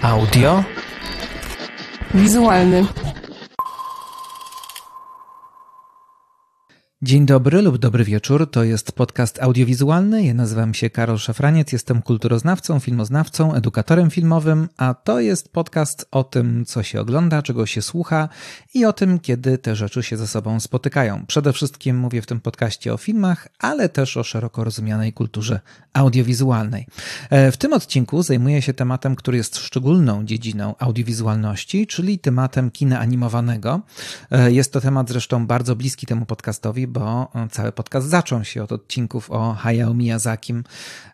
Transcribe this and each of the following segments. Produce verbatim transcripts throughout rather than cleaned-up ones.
Audio wizualny. Dzień dobry lub dobry wieczór, to jest podcast audiowizualny. Ja nazywam się Karol Szafraniec, jestem kulturoznawcą, filmoznawcą, edukatorem filmowym, a to jest podcast o tym, co się ogląda, czego się słucha i o tym, kiedy te rzeczy się ze sobą spotykają. Przede wszystkim mówię w tym podcaście o filmach, ale też o szeroko rozumianej kulturze audiowizualnej. W tym odcinku zajmuję się tematem, który jest szczególną dziedziną audiowizualności, czyli tematem kina animowanego. Jest to temat zresztą bardzo bliski temu podcastowi, bo cały podcast zaczął się od odcinków o Hayao Miyazakim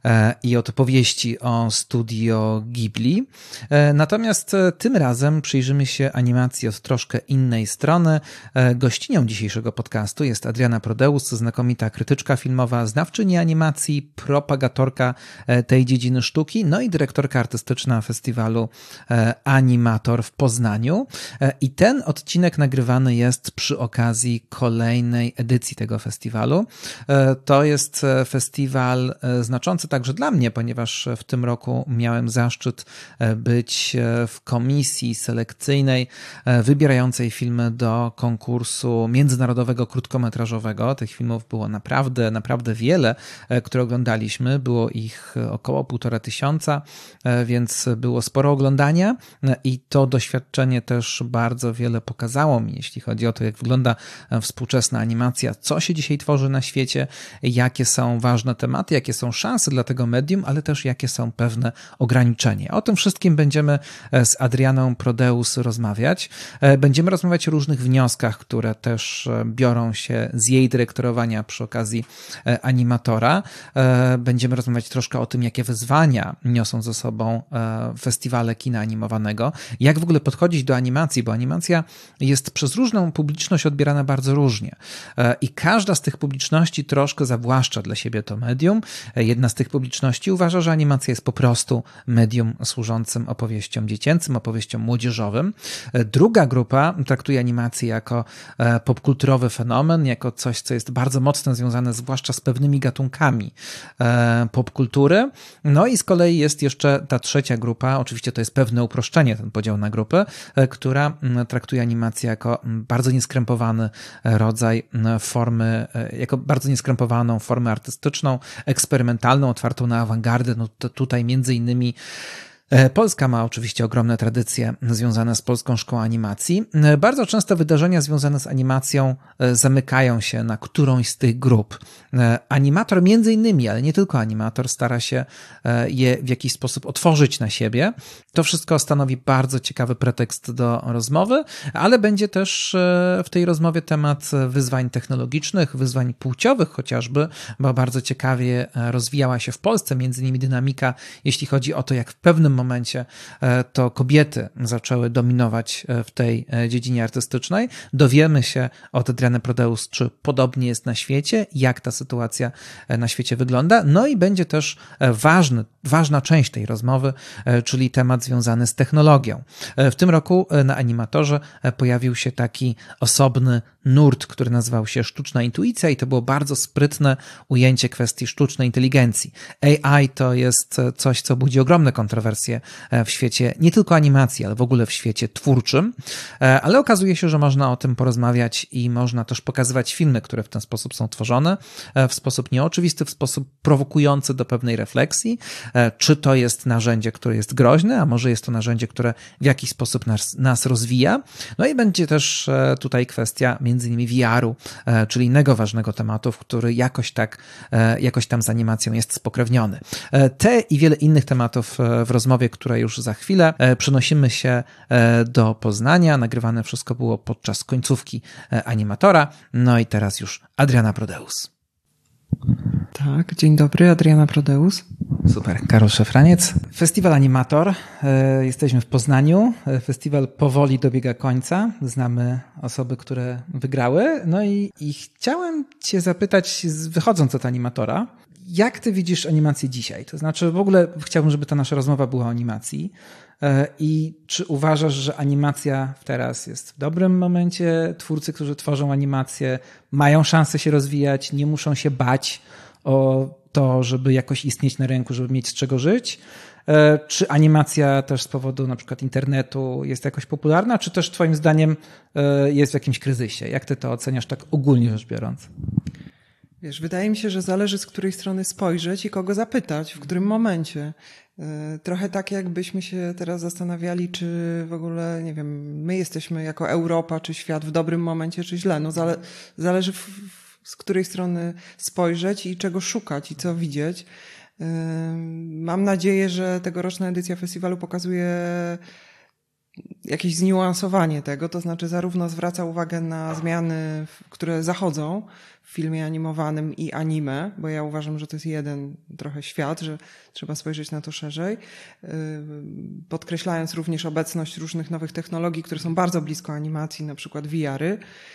i od opowieści o studio Ghibli. Natomiast tym razem przyjrzymy się animacji od troszkę innej strony. Gościnią dzisiejszego podcastu jest Adriana Prodeus, znakomita krytyczka filmowa, znawczyni animacji, propagatorka tej dziedziny sztuki, no i dyrektorka artystyczna festiwalu Animator w Poznaniu. I ten odcinek nagrywany jest przy okazji kolejnej edycji tego festiwalu. To jest festiwal znaczący także dla mnie, ponieważ w tym roku miałem zaszczyt być w komisji selekcyjnej wybierającej filmy do konkursu międzynarodowego krótkometrażowego. Tych filmów było naprawdę, naprawdę wiele, które oglądaliśmy. Było ich około półtora tysiąca, więc było sporo oglądania i to doświadczenie też bardzo wiele pokazało mi, jeśli chodzi o to, jak wygląda współczesna animacja, co się dzisiaj tworzy na świecie, jakie są ważne tematy, jakie są szanse dla tego medium, ale też jakie są pewne ograniczenia. O tym wszystkim będziemy z Adrianą Prodeus rozmawiać. Będziemy rozmawiać o różnych wnioskach, które też biorą się z jej dyrektorowania przy okazji Animatora. Będziemy rozmawiać troszkę o tym, jakie wyzwania niosą ze sobą festiwale kina animowanego, jak w ogóle podchodzić do animacji, bo animacja jest przez różną publiczność odbierana bardzo różnie. I każda z tych publiczności troszkę zawłaszcza dla siebie to medium. Jedna z tych publiczności uważa, że animacja jest po prostu medium służącym opowieściom dziecięcym, opowieściom młodzieżowym. Druga grupa traktuje animację jako popkulturowy fenomen, jako coś, co jest bardzo mocno związane zwłaszcza z pewnymi gatunkami popkultury. No i z kolei jest jeszcze ta trzecia grupa, oczywiście to jest pewne uproszczenie, ten podział na grupy, która traktuje animację jako bardzo nieskrępowany rodzaj formy, jako bardzo nieskrępowaną formę artystyczną, eksperymentalną, otwartą na awangardę. No to tutaj między innymi Polska ma oczywiście ogromne tradycje związane z Polską Szkołą Animacji. Bardzo często wydarzenia związane z animacją zamykają się na którąś z tych grup. Animator między innymi, ale nie tylko animator, stara się je w jakiś sposób otworzyć na siebie. To wszystko stanowi bardzo ciekawy pretekst do rozmowy, ale będzie też w tej rozmowie temat wyzwań technologicznych, wyzwań płciowych chociażby, bo bardzo ciekawie rozwijała się w Polsce między innymi dynamika, jeśli chodzi o to, jak w pewnym momencie to kobiety zaczęły dominować w tej dziedzinie artystycznej. Dowiemy się od Adriany Prodeus, czy podobnie jest na świecie, jak ta sytuacja na świecie wygląda. No i będzie też ważny, ważna część tej rozmowy, czyli temat związany z technologią. W tym roku na Animatorze pojawił się taki osobny nurt, który nazywał się sztuczna intuicja i to było bardzo sprytne ujęcie kwestii sztucznej inteligencji. A I to jest coś, co budzi ogromne kontrowersje w świecie nie tylko animacji, ale w ogóle w świecie twórczym, ale okazuje się, że można o tym porozmawiać i można też pokazywać filmy, które w ten sposób są tworzone, w sposób nieoczywisty, w sposób prowokujący do pewnej refleksji, czy to jest narzędzie, które jest groźne, a może jest to narzędzie, które w jakiś sposób nas, nas rozwija. No i będzie też tutaj kwestia między innymi V R-u, czyli innego ważnego tematu, który jakoś tak, jakoś tam z animacją jest spokrewniony. Te i wiele innych tematów w rozmowie, która już za chwilę. Przenosimy się do Poznania. Nagrywane wszystko było podczas końcówki Animatora. No i teraz już Adriana Prodeus. Tak, dzień dobry, Adriana Prodeus. Super, Karol Szafraniec. Festiwal Animator. Jesteśmy w Poznaniu. Festiwal powoli dobiega końca. Znamy osoby, które wygrały. No i, i chciałem cię zapytać, wychodząc od Animatora, jak ty widzisz animację dzisiaj? To znaczy w ogóle chciałbym, żeby ta nasza rozmowa była o animacji. I czy uważasz, że animacja teraz jest w dobrym momencie? Twórcy, którzy tworzą animację, mają szansę się rozwijać, nie muszą się bać o to, żeby jakoś istnieć na rynku, żeby mieć z czego żyć? Czy animacja też z powodu na przykład internetu jest jakoś popularna, czy też twoim zdaniem jest w jakimś kryzysie? Jak ty to oceniasz tak ogólnie rzecz biorąc? Wiesz, wydaje mi się, że zależy z której strony spojrzeć i kogo zapytać, w którym momencie. Trochę tak jakbyśmy się teraz zastanawiali, czy w ogóle, nie wiem, my jesteśmy jako Europa czy świat w dobrym momencie, czy źle. No zale, zależy w, w, z której strony spojrzeć i czego szukać i co widzieć. Mam nadzieję, że tegoroczna edycja festiwalu pokazuje jakieś zniuansowanie tego, to znaczy zarówno zwraca uwagę na zmiany, które zachodzą w filmie animowanym i anime, bo ja uważam, że to jest jeden trochę świat, że trzeba spojrzeć na to szerzej, podkreślając również obecność różnych nowych technologii, które są bardzo blisko animacji, na przykład V R-y,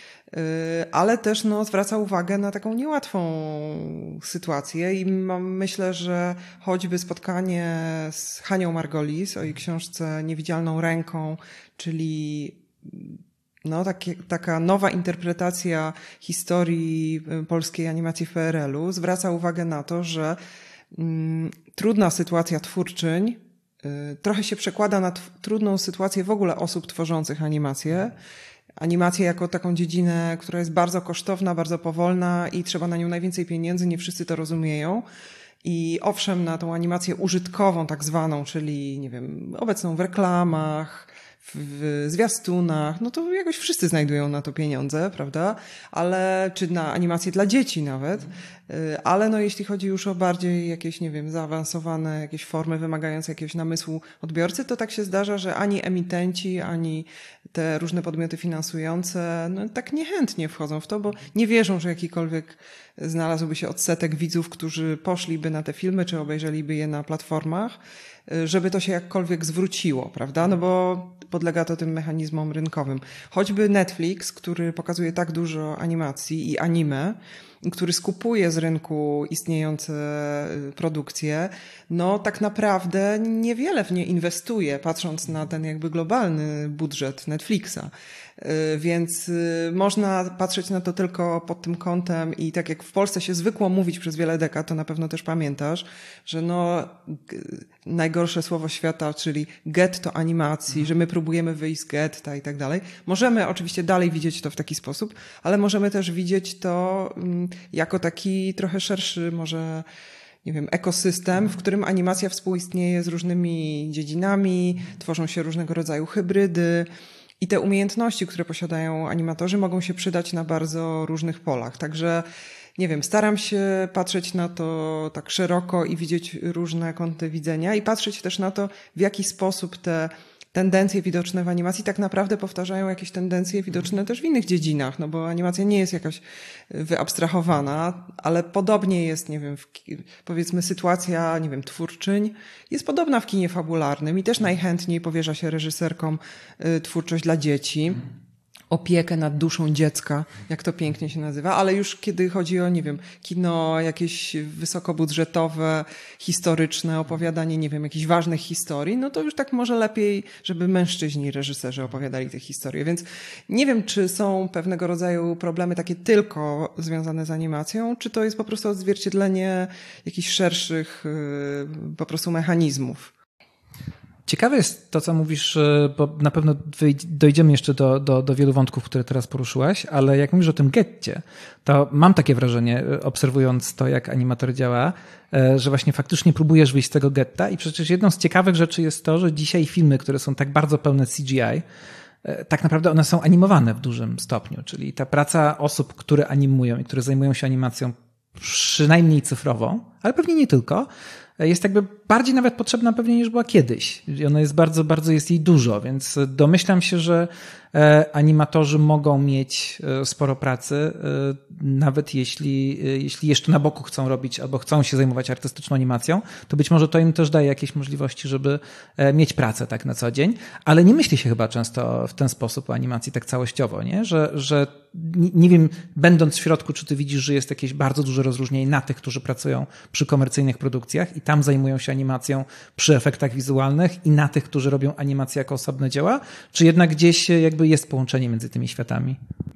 ale też no, zwraca uwagę na taką niełatwą sytuację i mam, myślę, że choćby spotkanie z Hanią Margolis o jej książce Niewidzialną ręką, czyli no, takie, taka nowa interpretacja historii polskiej animacji w P R L u, zwraca uwagę na to, że mm, trudna sytuacja twórczyń y, trochę się przekłada na t- trudną sytuację w ogóle osób tworzących animację. Animację jako taką dziedzinę, która jest bardzo kosztowna, bardzo powolna i trzeba na nią najwięcej pieniędzy, nie wszyscy to rozumieją. I owszem, na tą animację użytkową tak zwaną, czyli nie wiem, obecną w reklamach, w zwiastunach, no to jakoś wszyscy znajdują na to pieniądze, prawda? Ale, czy na animację dla dzieci nawet, ale no jeśli chodzi już o bardziej jakieś, nie wiem, zaawansowane jakieś formy wymagające jakiegoś namysłu odbiorcy, to tak się zdarza, że ani emitenci, ani te różne podmioty finansujące, no tak niechętnie wchodzą w to, bo nie wierzą, że jakikolwiek znalazłby się odsetek widzów, którzy poszliby na te filmy, czy obejrzeliby je na platformach, żeby to się jakkolwiek zwróciło, prawda? No bo podlega to tym mechanizmom rynkowym. Choćby Netflix, który pokazuje tak dużo animacji i anime, który skupuje z rynku istniejące produkcje, no tak naprawdę niewiele w nie inwestuje, patrząc na ten jakby globalny budżet Netflixa. Więc można patrzeć na to tylko pod tym kątem i tak jak w Polsce się zwykło mówić przez wiele dekad, to na pewno też pamiętasz, że no najgorsze słowo świata, czyli getto animacji, że my próbujemy wyjść z getta i tak dalej. Możemy oczywiście dalej widzieć to w taki sposób, ale możemy też widzieć to jako taki trochę szerszy może nie wiem, ekosystem, w którym animacja współistnieje z różnymi dziedzinami, tworzą się różnego rodzaju hybrydy. I te umiejętności, które posiadają animatorzy, mogą się przydać na bardzo różnych polach. Także, nie wiem, staram się patrzeć na to tak szeroko i widzieć różne kąty widzenia i patrzeć też na to, w jaki sposób te tendencje widoczne w animacji tak naprawdę powtarzają jakieś tendencje widoczne też w innych dziedzinach, no bo animacja nie jest jakaś wyabstrahowana, ale podobnie jest, nie wiem, w, powiedzmy sytuacja, nie wiem, twórczyń jest podobna w kinie fabularnym i też najchętniej powierza się reżyserkom y, twórczość dla dzieci. Opiekę nad duszą dziecka, jak to pięknie się nazywa, ale już kiedy chodzi o, nie wiem, kino jakieś wysokobudżetowe, historyczne, opowiadanie, nie wiem, jakichś ważnych historii, no to już tak może lepiej, żeby mężczyźni reżyserzy opowiadali te historie. Więc nie wiem, czy są pewnego rodzaju problemy takie tylko związane z animacją, czy to jest po prostu odzwierciedlenie jakichś szerszych yy, po prostu mechanizmów. Ciekawe jest to, co mówisz, bo na pewno dojdziemy jeszcze do, do, do wielu wątków, które teraz poruszyłaś, ale jak mówisz o tym getcie, to mam takie wrażenie, obserwując to, jak animator działa, że właśnie faktycznie próbujesz wyjść z tego getta i przecież jedną z ciekawych rzeczy jest to, że dzisiaj filmy, które są tak bardzo pełne C G I, tak naprawdę one są animowane w dużym stopniu, czyli ta praca osób, które animują i które zajmują się animacją przynajmniej cyfrową, ale pewnie nie tylko, jest jakby bardziej nawet potrzebna pewnie niż była kiedyś. I ona jest bardzo, bardzo jest jej dużo, więc domyślam się, że animatorzy mogą mieć sporo pracy, nawet jeśli, jeśli jeszcze na boku chcą robić albo chcą się zajmować artystyczną animacją, to być może to im też daje jakieś możliwości, żeby mieć pracę tak na co dzień, ale nie myśli się chyba często w ten sposób o animacji tak całościowo, nie? Że, że nie wiem, będąc w środku, czy ty widzisz, że jest jakieś bardzo duże rozróżnienie na tych, którzy pracują przy komercyjnych produkcjach i tam zajmują się animacją przy efektach wizualnych i na tych, którzy robią animację jako osobne dzieła, czy jednak gdzieś jakby jest połączenie między tymi światami?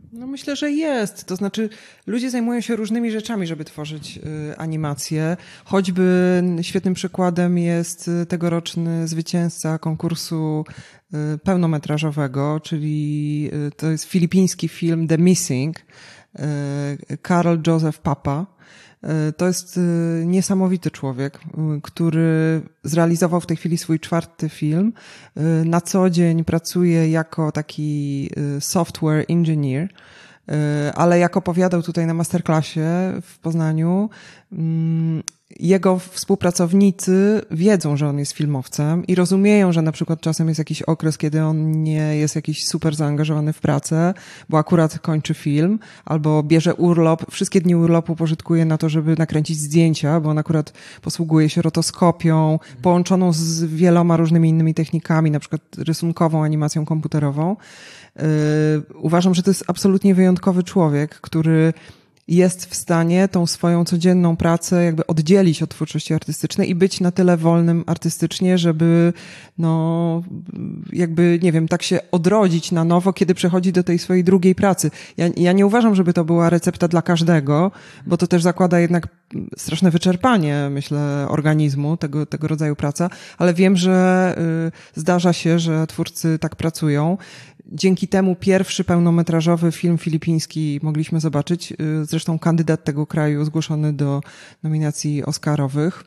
No myślę, że jest. To znaczy ludzie zajmują się różnymi rzeczami, żeby tworzyć y, animacje. Choćby świetnym przykładem jest tegoroczny zwycięzca konkursu y, pełnometrażowego, czyli y, to jest filipiński film The Missing, y, Karl Joseph Papa. To jest niesamowity człowiek, który zrealizował w tej chwili swój czwarty film. Na co dzień pracuje jako taki software engineer, ale jak opowiadał tutaj na masterclassie w Poznaniu, jego współpracownicy wiedzą, że on jest filmowcem i rozumieją, że na przykład czasem jest jakiś okres, kiedy on nie jest jakiś super zaangażowany w pracę, bo akurat kończy film, albo bierze urlop. Wszystkie dni urlopu pożytkuje na to, żeby nakręcić zdjęcia, bo on akurat posługuje się rotoskopią, połączoną z wieloma różnymi innymi technikami, na przykład rysunkową, animacją komputerową. Yy, uważam, że to jest absolutnie wyjątkowy człowiek, który jest w stanie tą swoją codzienną pracę jakby oddzielić od twórczości artystycznej i być na tyle wolnym artystycznie, żeby no jakby, nie wiem, tak się odrodzić na nowo, kiedy przechodzi do tej swojej drugiej pracy. Ja, ja nie uważam, żeby to była recepta dla każdego, bo to też zakłada jednak straszne wyczerpanie, myślę, organizmu, tego, tego rodzaju praca, ale wiem, że y, zdarza się, że twórcy tak pracują. Dzięki temu pierwszy pełnometrażowy film filipiński mogliśmy zobaczyć. Zresztą kandydat tego kraju zgłoszony do nominacji oscarowych.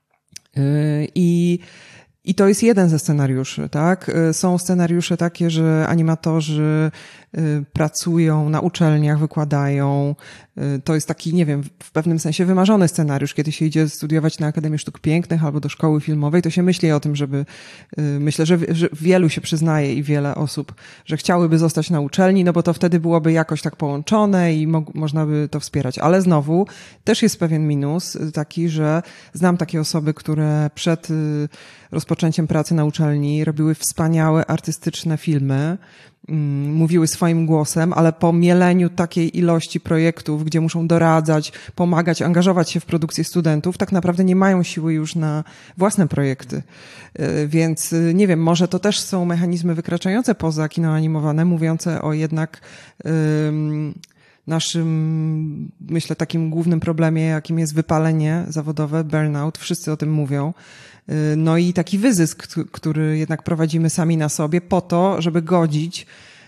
I I to jest jeden ze scenariuszy, tak? Są scenariusze takie, że animatorzy pracują na uczelniach, wykładają. To jest taki, nie wiem, w pewnym sensie wymarzony scenariusz. Kiedy się idzie studiować na Akademię Sztuk Pięknych albo do szkoły filmowej, to się myśli o tym, żeby, myślę, że, że wielu się przyznaje i wiele osób, że chciałyby zostać na uczelni, no bo to wtedy byłoby jakoś tak połączone i mo- można by to wspierać. Ale znowu też jest pewien minus taki, że znam takie osoby, które przed rozpoczęciem pracy na uczelni robiły wspaniałe artystyczne filmy, mówiły swoim głosem, ale po mieleniu takiej ilości projektów, gdzie muszą doradzać, pomagać, angażować się w produkcję studentów, tak naprawdę nie mają siły już na własne projekty. Więc nie wiem, może to też są mechanizmy wykraczające poza kino animowane, mówiące o jednak um, naszym, myślę, takim głównym problemie, jakim jest wypalenie zawodowe, burnout. Wszyscy o tym mówią. No i taki wyzysk, który jednak prowadzimy sami na sobie po to, żeby godzić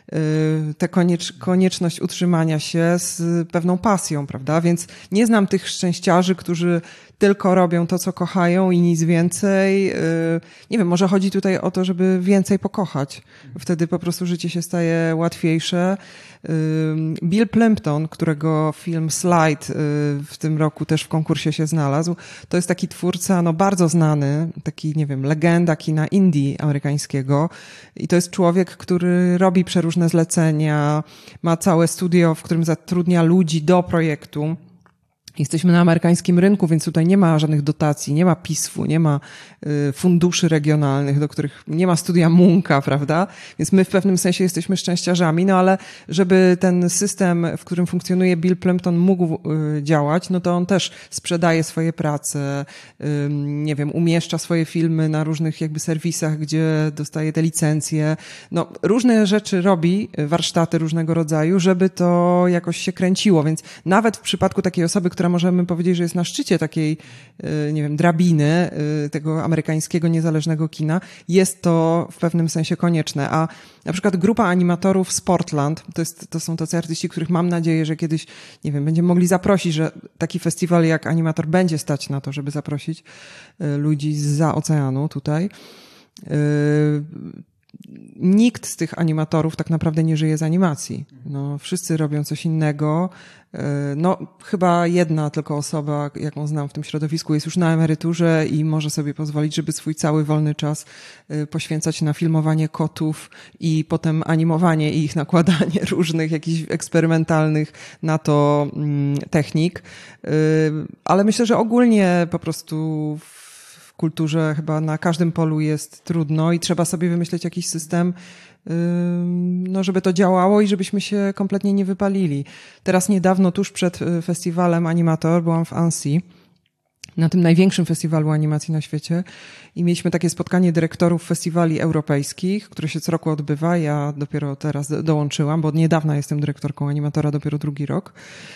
tę koniecz- konieczność utrzymania się z pewną pasją, prawda? Więc nie znam tych szczęściarzy, którzy tylko robią to, co kochają i nic więcej. Nie wiem, może chodzi tutaj o to, żeby więcej pokochać. Wtedy po prostu życie się staje łatwiejsze. Bill Plympton, którego film Slide w tym roku też w konkursie się znalazł, to jest taki twórca, no bardzo znany, taki, nie wiem, legenda kina indie amerykańskiego. I to jest człowiek, który robi przeróżne zlecenia, ma całe studio, w którym zatrudnia ludzi do projektu. Jesteśmy na amerykańskim rynku, więc tutaj nie ma żadnych dotacji, nie ma P I S F-u, nie ma y, funduszy regionalnych, do których nie ma studia Munka, prawda? Więc my w pewnym sensie jesteśmy szczęściarzami, no ale żeby ten system, w którym funkcjonuje Bill Plympton mógł y, działać, no to on też sprzedaje swoje prace, y, nie wiem, umieszcza swoje filmy na różnych jakby serwisach, gdzie dostaje te licencje. No, różne rzeczy robi, warsztaty różnego rodzaju, żeby to jakoś się kręciło, więc nawet w przypadku takiej osoby, która możemy powiedzieć, że jest na szczycie takiej, nie wiem, drabiny tego amerykańskiego niezależnego kina, jest to w pewnym sensie konieczne. A na przykład grupa animatorów z Portland, to, jest, to są tacy artyści, których mam nadzieję, że kiedyś, nie wiem, będziemy mogli zaprosić, że taki festiwal jak Animator będzie stać na to, żeby zaprosić ludzi zza oceanu tutaj. Nikt z tych animatorów tak naprawdę nie żyje z animacji. No, wszyscy robią coś innego. No, chyba jedna tylko osoba, jaką znam w tym środowisku, jest już na emeryturze i może sobie pozwolić, żeby swój cały wolny czas poświęcać na filmowanie kotów i potem animowanie i ich nakładanie różnych jakichś eksperymentalnych na to technik. Ale myślę, że ogólnie po prostu w kulturze chyba na każdym polu jest trudno i trzeba sobie wymyśleć jakiś system, no, żeby to działało i żebyśmy się kompletnie nie wypalili. Teraz niedawno, tuż przed festiwalem Animator, byłam w Annecy. na tym największym festiwalu animacji na świecie i mieliśmy takie spotkanie dyrektorów festiwali europejskich, które się co roku odbywa. Ja dopiero teraz dołączyłam, bo od niedawna jestem dyrektorką animatora, dopiero drugi rok.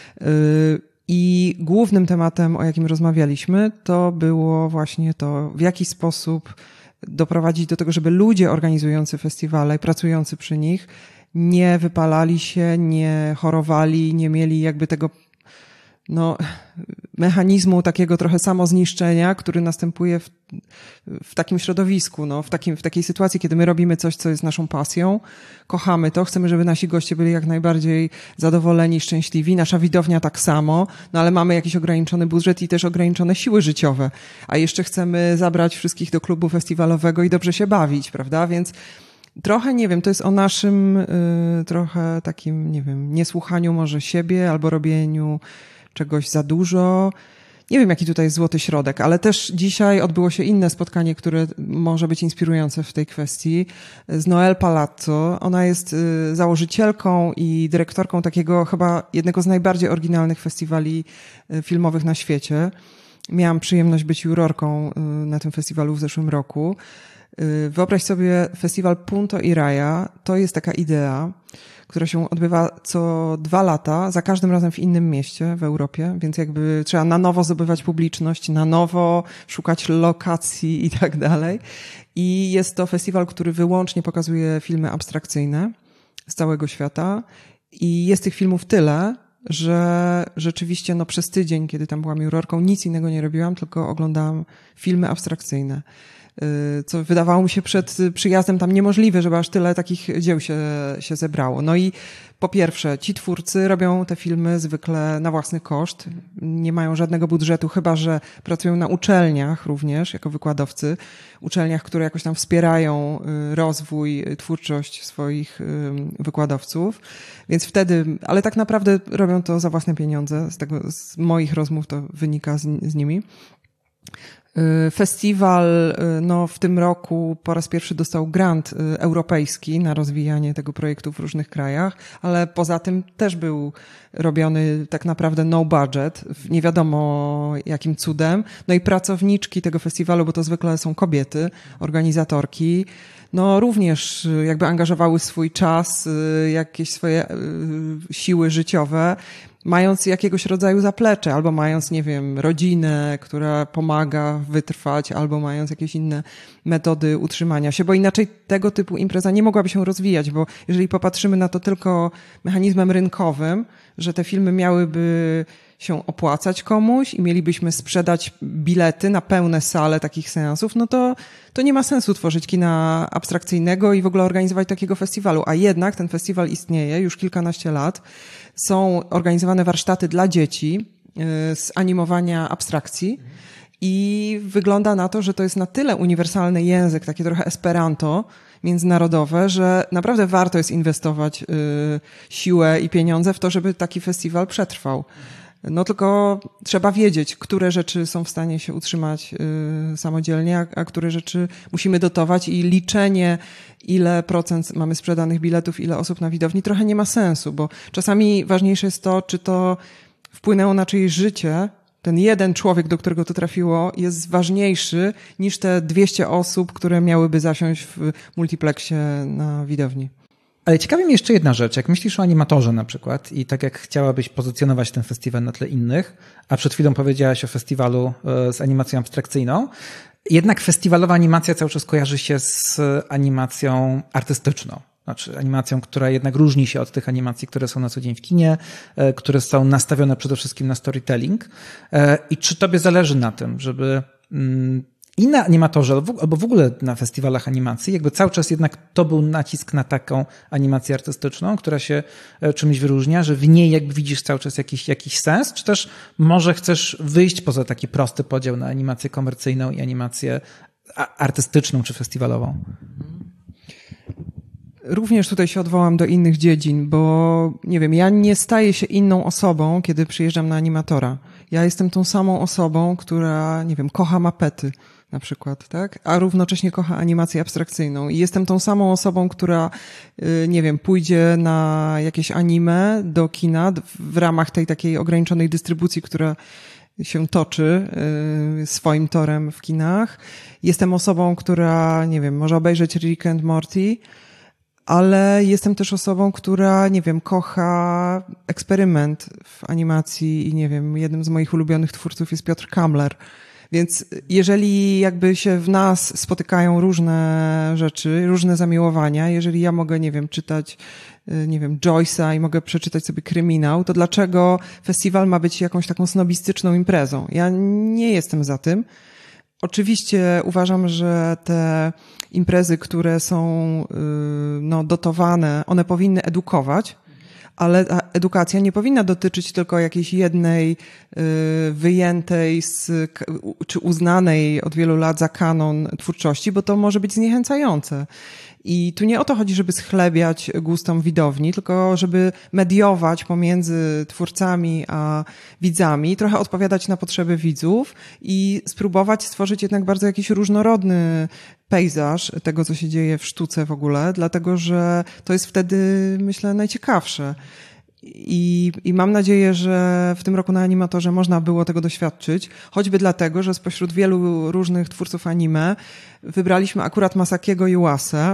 I głównym tematem, o jakim rozmawialiśmy, to było właśnie to, w jaki sposób doprowadzić do tego, żeby ludzie organizujący festiwale i pracujący przy nich nie wypalali się, nie chorowali, nie mieli jakby tego no, mechanizmu takiego trochę samozniszczenia, który następuje w, w takim środowisku, no, w, takim, w takiej sytuacji, kiedy my robimy coś, co jest naszą pasją, kochamy to, chcemy, żeby nasi goście byli jak najbardziej zadowoleni, szczęśliwi, nasza widownia tak samo, no ale mamy jakiś ograniczony budżet i też ograniczone siły życiowe, a jeszcze chcemy zabrać wszystkich do klubu festiwalowego i dobrze się bawić, prawda, więc trochę, nie wiem, to jest o naszym y, trochę takim, nie wiem, niesłuchaniu może siebie albo robieniu czegoś za dużo. Nie wiem, jaki tutaj jest złoty środek, ale też dzisiaj odbyło się inne spotkanie, które może być inspirujące w tej kwestii, z Noel Palazzo. Ona jest założycielką i dyrektorką takiego chyba jednego z najbardziej oryginalnych festiwali filmowych na świecie. Miałam przyjemność być jurorką na tym festiwalu w zeszłym roku. Wyobraź sobie, festiwal Punto i Raya to jest taka idea, która się odbywa co dwa lata, za każdym razem w innym mieście w Europie, więc jakby trzeba na nowo zdobywać publiczność, na nowo szukać lokacji i tak dalej. I jest to festiwal, który wyłącznie pokazuje filmy abstrakcyjne z całego świata i jest tych filmów tyle, że rzeczywiście no przez tydzień, kiedy tam byłam jurorką, nic innego nie robiłam, tylko oglądałam filmy abstrakcyjne. Co wydawało mi się przed przyjazdem tam niemożliwe, żeby aż tyle takich dzieł się, się zebrało. No i po pierwsze, ci twórcy robią te filmy zwykle na własny koszt, nie mają żadnego budżetu, chyba że pracują na uczelniach również, jako wykładowcy, uczelniach, które jakoś tam wspierają rozwój, twórczość swoich wykładowców, więc wtedy, ale tak naprawdę robią to za własne pieniądze, z tego, z moich rozmów to wynika z, z nimi. Festiwal no, w tym roku po raz pierwszy dostał grant europejski na rozwijanie tego projektu w różnych krajach, ale poza tym też był robiony tak naprawdę no budget, nie wiadomo jakim cudem. No i pracowniczki tego festiwalu, bo to zwykle są kobiety, organizatorki, no również jakby angażowały swój czas, jakieś swoje siły życiowe, mając jakiegoś rodzaju zaplecze, albo mając, nie wiem, rodzinę, która pomaga wytrwać, albo mając jakieś inne metody utrzymania się, bo inaczej tego typu impreza nie mogłaby się rozwijać, bo jeżeli popatrzymy na to tylko mechanizmem rynkowym, że te filmy miałyby się opłacać komuś i mielibyśmy sprzedać bilety na pełne sale takich seansów, no to, to nie ma sensu tworzyć kina abstrakcyjnego i w ogóle organizować takiego festiwalu. A jednak ten festiwal istnieje już kilkanaście lat. Są organizowane warsztaty dla dzieci z animowania abstrakcji i wygląda na to, że to jest na tyle uniwersalny język, takie trochę esperanto międzynarodowe, że naprawdę warto jest inwestować siłę i pieniądze w to, żeby taki festiwal przetrwał. No tylko trzeba wiedzieć, które rzeczy są w stanie się utrzymać y, samodzielnie, a, a które rzeczy musimy dotować i liczenie, ile procent mamy sprzedanych biletów, ile osób na widowni, trochę nie ma sensu, bo czasami ważniejsze jest to, czy to wpłynęło na czyjeś życie. Ten jeden człowiek, do którego to trafiło, jest ważniejszy niż te dwieście osób, które miałyby zasiąść w multiplexie na widowni. Ale ciekawi mnie jeszcze jedna rzecz. Jak myślisz o animatorze na przykład i tak jak chciałabyś pozycjonować ten festiwal na tle innych, a przed chwilą powiedziałaś o festiwalu z animacją abstrakcyjną, jednak festiwalowa animacja cały czas kojarzy się z animacją artystyczną. Znaczy animacją, która jednak różni się od tych animacji, które są na co dzień w kinie, które są nastawione przede wszystkim na storytelling. I czy tobie zależy na tym, żeby i na animatorze, albo w ogóle na festiwalach animacji, jakby cały czas jednak to był nacisk na taką animację artystyczną, która się czymś wyróżnia, że w niej jakby widzisz cały czas jakiś, jakiś sens, czy też może chcesz wyjść poza taki prosty podział na animację komercyjną i animację artystyczną czy festiwalową? Również tutaj się odwołam do innych dziedzin, bo nie wiem, ja nie staję się inną osobą, kiedy przyjeżdżam na animatora. Ja jestem tą samą osobą, która, nie wiem, kocha mapety na przykład, tak? A równocześnie kocha animację abstrakcyjną. I jestem tą samą osobą, która, nie wiem, pójdzie na jakieś anime do kina w ramach tej takiej ograniczonej dystrybucji, która się toczy swoim torem w kinach. Jestem osobą, która, nie wiem, może obejrzeć Rick and Morty, ale jestem też osobą, która, nie wiem, kocha eksperyment w animacji i nie wiem, jednym z moich ulubionych twórców jest Piotr Kamler. Więc jeżeli jakby się w nas spotykają różne rzeczy, różne zamiłowania, jeżeli ja mogę, nie wiem, czytać, nie wiem, Joyce'a i mogę przeczytać sobie kryminał, to dlaczego festiwal ma być jakąś taką snobistyczną imprezą? Ja nie jestem za tym. Oczywiście uważam, że te imprezy, które są no, dotowane, one powinny edukować, ale ta edukacja nie powinna dotyczyć tylko jakiejś jednej wyjętej z, czy uznanej od wielu lat za kanon twórczości, bo to może być zniechęcające. I tu nie o to chodzi, żeby schlebiać gustom widowni, tylko żeby mediować pomiędzy twórcami a widzami, trochę odpowiadać na potrzeby widzów i spróbować stworzyć jednak bardzo jakiś różnorodny pejzaż tego, co się dzieje w sztuce w ogóle, dlatego że to jest wtedy, myślę, najciekawsze. I, I mam nadzieję, że w tym roku na Animatorze można było tego doświadczyć, choćby dlatego, że spośród wielu różnych twórców anime wybraliśmy akurat Masakiego Yuasę.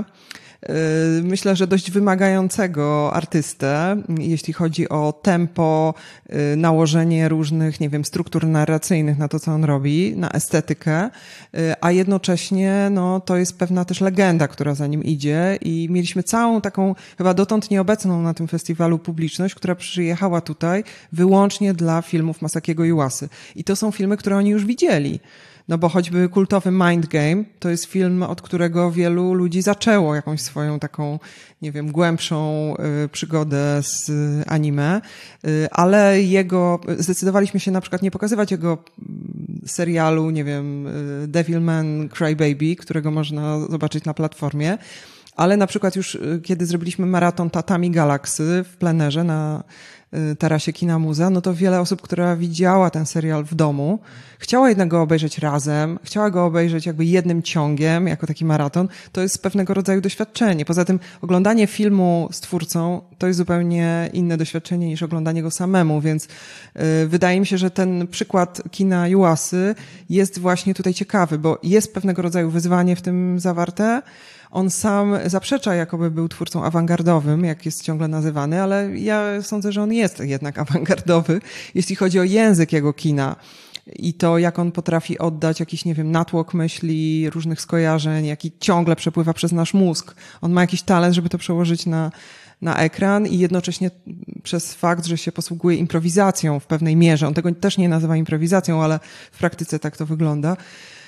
Myślę, że dość wymagającego artystę, jeśli chodzi o tempo, nałożenie różnych, nie wiem, struktur narracyjnych na to, co on robi, na estetykę, a jednocześnie no, to jest pewna też legenda, która za nim idzie i mieliśmy całą taką chyba dotąd nieobecną na tym festiwalu publiczność, która przyjechała tutaj wyłącznie dla filmów Masakiego Yuasy. I to są filmy, które oni już widzieli. No bo choćby kultowy Mind Game to jest film, od którego wielu ludzi zaczęło jakąś swoją taką, nie wiem, głębszą y, przygodę z y, anime, y, ale jego, zdecydowaliśmy się na przykład nie pokazywać jego serialu, nie wiem, y, Devilman Crybaby, którego można zobaczyć na platformie, ale na przykład już y, kiedy zrobiliśmy maraton Tatami Galaxy w plenerze na tarasie Kina Muza, no to wiele osób, która widziała ten serial w domu, chciała jednak go obejrzeć razem, chciała go obejrzeć jakby jednym ciągiem, jako taki maraton, to jest pewnego rodzaju doświadczenie. Poza tym oglądanie filmu z twórcą to jest zupełnie inne doświadczenie niż oglądanie go samemu, więc yy, wydaje mi się, że ten przykład kina Yuasy jest właśnie tutaj ciekawy, bo jest pewnego rodzaju wyzwanie w tym zawarte. On sam zaprzecza, jakoby był twórcą awangardowym, jak jest ciągle nazywany, ale ja sądzę, że on jest jednak awangardowy, jeśli chodzi o język jego kina i to, jak on potrafi oddać jakiś, nie wiem, natłok myśli, różnych skojarzeń, jaki ciągle przepływa przez nasz mózg. On ma jakiś talent, żeby to przełożyć na, na ekran i jednocześnie przez fakt, że się posługuje improwizacją w pewnej mierze, on tego też nie nazywa improwizacją, ale w praktyce tak to wygląda,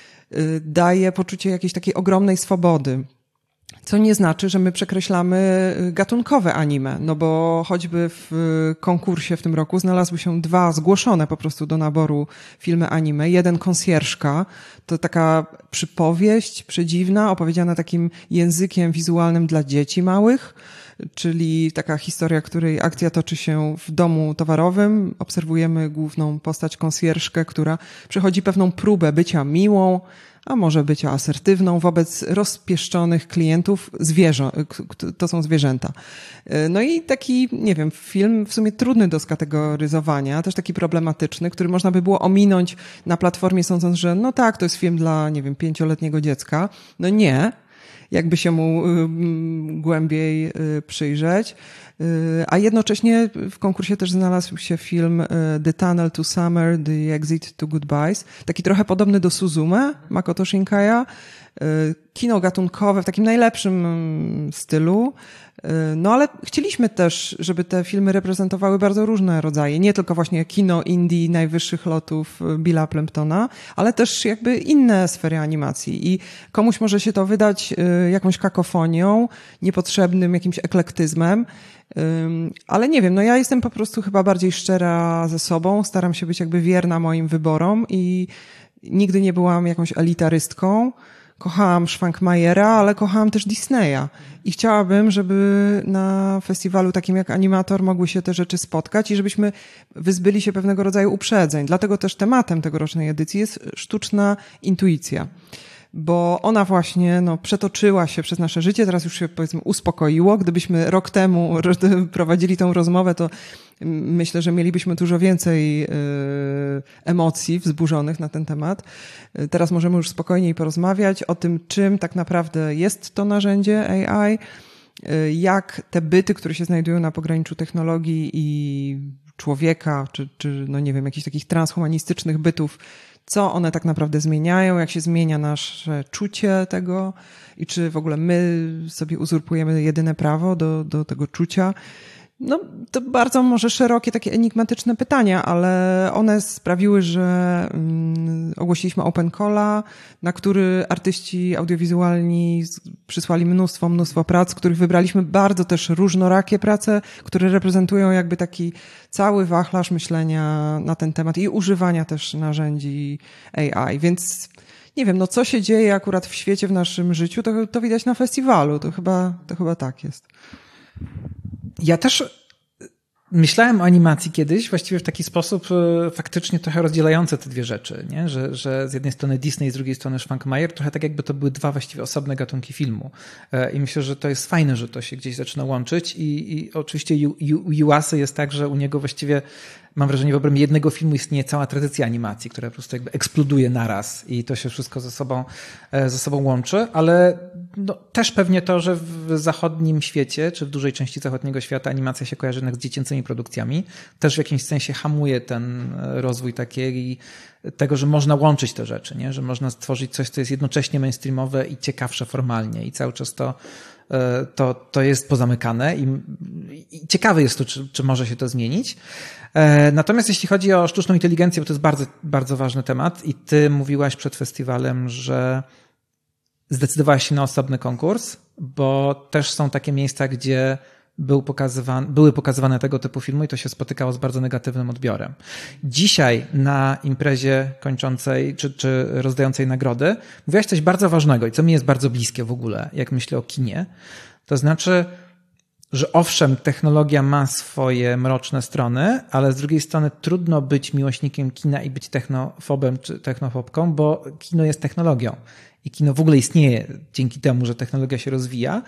daje poczucie jakiejś takiej ogromnej swobody. Co nie znaczy, że my przekreślamy gatunkowe anime, no bo choćby w konkursie w tym roku znalazły się dwa zgłoszone po prostu do naboru filmy anime. Jeden Konsjerżka, to taka przypowieść przedziwna, opowiedziana takim językiem wizualnym dla dzieci małych, czyli taka historia, której akcja toczy się w domu towarowym. Obserwujemy główną postać konsjerżkę, która przechodzi pewną próbę bycia miłą, a może bycia asertywną wobec rozpieszczonych klientów zwierzę, to są zwierzęta. No i taki, nie wiem, film w sumie trudny do skategoryzowania, też taki problematyczny, który można by było ominąć na platformie, sądząc, że no tak, to jest film dla, nie wiem, pięcioletniego dziecka. No nie, jakby się mu głębiej przyjrzeć. A jednocześnie w konkursie też znalazł się film The Tunnel to Summer, The Exit to Goodbyes. Taki trochę podobny do Suzume, Makoto Shinkaya. Kino gatunkowe w takim najlepszym stylu. No ale chcieliśmy też, żeby te filmy reprezentowały bardzo różne rodzaje. Nie tylko właśnie kino indie najwyższych lotów Billa Plymptona, ale też jakby inne sfery animacji. I komuś może się to wydać jakąś kakofonią, niepotrzebnym jakimś eklektyzmem. Ale nie wiem, no ja jestem po prostu chyba bardziej szczera ze sobą, staram się być jakby wierna moim wyborom i nigdy nie byłam jakąś elitarystką. Kochałam Schwankmajera, ale kochałam też Disneya i chciałabym, żeby na festiwalu takim jak Animator mogły się te rzeczy spotkać i żebyśmy wyzbyli się pewnego rodzaju uprzedzeń. Dlatego też tematem tegorocznej edycji jest sztuczna intuicja. bo ona właśnie no, przetoczyła się przez nasze życie, teraz już się powiedzmy uspokoiło. Gdybyśmy rok temu prowadzili tą rozmowę, to myślę, że mielibyśmy dużo więcej y, emocji wzburzonych na ten temat. Teraz możemy już spokojniej porozmawiać o tym, czym tak naprawdę jest to narzędzie A I, y, jak te byty, które się znajdują na pograniczu technologii i człowieka, czy, czy no nie wiem, jakichś takich transhumanistycznych bytów, co one tak naprawdę zmieniają, jak się zmienia nasze czucie tego i czy w ogóle my sobie uzurpujemy jedyne prawo do, do tego czucia. No, to bardzo może szerokie, takie enigmatyczne pytania, ale one sprawiły, że um, ogłosiliśmy Open Calla, na który artyści audiowizualni przysłali mnóstwo, mnóstwo prac, których wybraliśmy bardzo też różnorakie prace, które reprezentują jakby taki cały wachlarz myślenia na ten temat i używania też narzędzi A I, więc nie wiem, no co się dzieje akurat w świecie, w naszym życiu, to, to widać na festiwalu, to chyba, to chyba tak jest. Ja też myślałem o animacji kiedyś właściwie w taki sposób faktycznie trochę rozdzielający te dwie rzeczy, nie? Że, że z jednej strony Disney, z drugiej strony Schwankmajer, trochę tak jakby to były dwa właściwie osobne gatunki filmu. I myślę, że to jest fajne, że to się gdzieś zaczyna łączyć i, i oczywiście u, u, u Yuasy jest tak, że u niego właściwie mam wrażenie, w obrębie jednego filmu istnieje cała tradycja animacji, która po prostu jakby eksploduje naraz i to się wszystko ze sobą, ze sobą łączy, ale no, też pewnie to, że w zachodnim świecie, czy w dużej części zachodniego świata animacja się kojarzy jednak z dziecięcymi produkcjami, też w jakimś sensie hamuje ten rozwój takiej tego, że można łączyć te rzeczy, nie? Że można stworzyć coś, co jest jednocześnie mainstreamowe i ciekawsze formalnie i cały czas to To, to jest pozamykane i, i ciekawe jest to, czy, czy może się to zmienić. Natomiast jeśli chodzi o sztuczną inteligencję, bo to jest bardzo, bardzo ważny temat i ty mówiłaś przed festiwalem, że zdecydowałaś się na osobny konkurs, bo też są takie miejsca, gdzie był pokazywany, były pokazywane tego typu filmy i to się spotykało z bardzo negatywnym odbiorem. Dzisiaj na imprezie kończącej czy, czy rozdającej nagrody mówiłaś coś bardzo ważnego i co mi jest bardzo bliskie w ogóle, jak myślę o kinie. To znaczy, że owszem, technologia ma swoje mroczne strony, ale z drugiej strony trudno być miłośnikiem kina i być technofobem czy technofobką, bo kino jest technologią i kino w ogóle istnieje dzięki temu, że technologia się rozwija.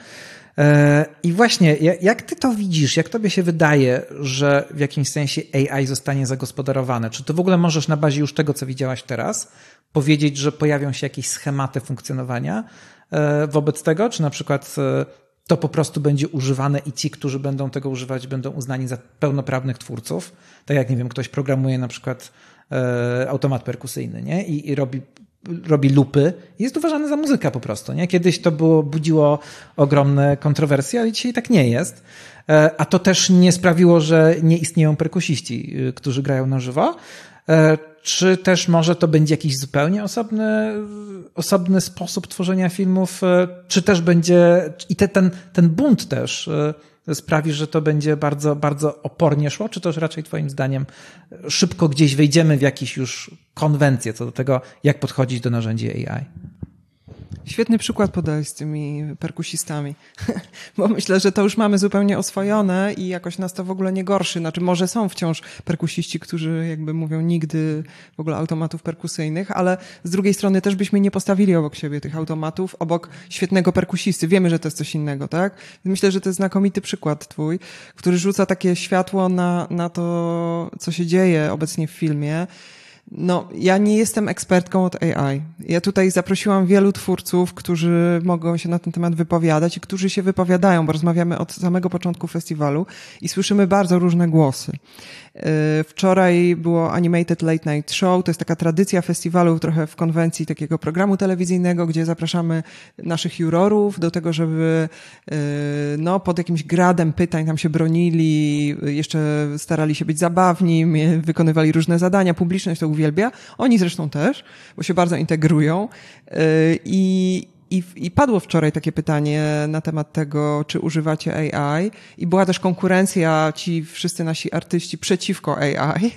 I właśnie, jak ty to widzisz, jak tobie się wydaje, że w jakimś sensie A I zostanie zagospodarowane? Czy ty w ogóle możesz na bazie już tego, co widziałaś teraz, powiedzieć, że pojawią się jakieś schematy funkcjonowania wobec tego? Czy na przykład to po prostu będzie używane i ci, którzy będą tego używać, będą uznani za pełnoprawnych twórców? Tak jak, nie wiem, ktoś programuje na przykład automat perkusyjny, nie? I, i robi robi lupy i jest uważany za muzykę po prostu. Nie? Kiedyś to było, budziło ogromne kontrowersje, ale dzisiaj tak nie jest. A to też nie sprawiło, że nie istnieją perkusiści, którzy grają na żywo. Czy też może to będzie jakiś zupełnie osobny, osobny sposób tworzenia filmów, czy też będzie i te, ten, ten bunt też sprawi, że to będzie bardzo, bardzo opornie szło, czy też raczej twoim zdaniem szybko gdzieś wejdziemy w jakieś już konwencje co do tego, jak podchodzić do narzędzi A I? Świetny przykład podałeś z tymi perkusistami, bo myślę, że to już mamy zupełnie oswojone i jakoś nas to w ogóle nie gorszy. Znaczy może są wciąż perkusiści, którzy jakby mówią nigdy w ogóle automatów perkusyjnych, ale z drugiej strony też byśmy nie postawili obok siebie tych automatów, obok świetnego perkusisty. Wiemy, że to jest coś innego, tak? Myślę, że to jest znakomity przykład twój, który rzuca takie światło na, na to, co się dzieje obecnie w filmie. No, ja nie jestem ekspertką od A I. Ja tutaj zaprosiłam wielu twórców, którzy mogą się na ten temat wypowiadać i którzy się wypowiadają, bo rozmawiamy od samego początku festiwalu i słyszymy bardzo różne głosy. Wczoraj było Animated Late Night Show, to jest taka tradycja festiwalu trochę w konwencji takiego programu telewizyjnego, gdzie zapraszamy naszych jurorów do tego, żeby no, pod jakimś gradem pytań tam się bronili, jeszcze starali się być zabawni, wykonywali różne zadania, publiczność to uwielbia, oni zresztą też, bo się bardzo integrują i I, I padło wczoraj takie pytanie na temat tego, czy używacie A I i była też konkurencja, ci wszyscy nasi artyści przeciwko A I.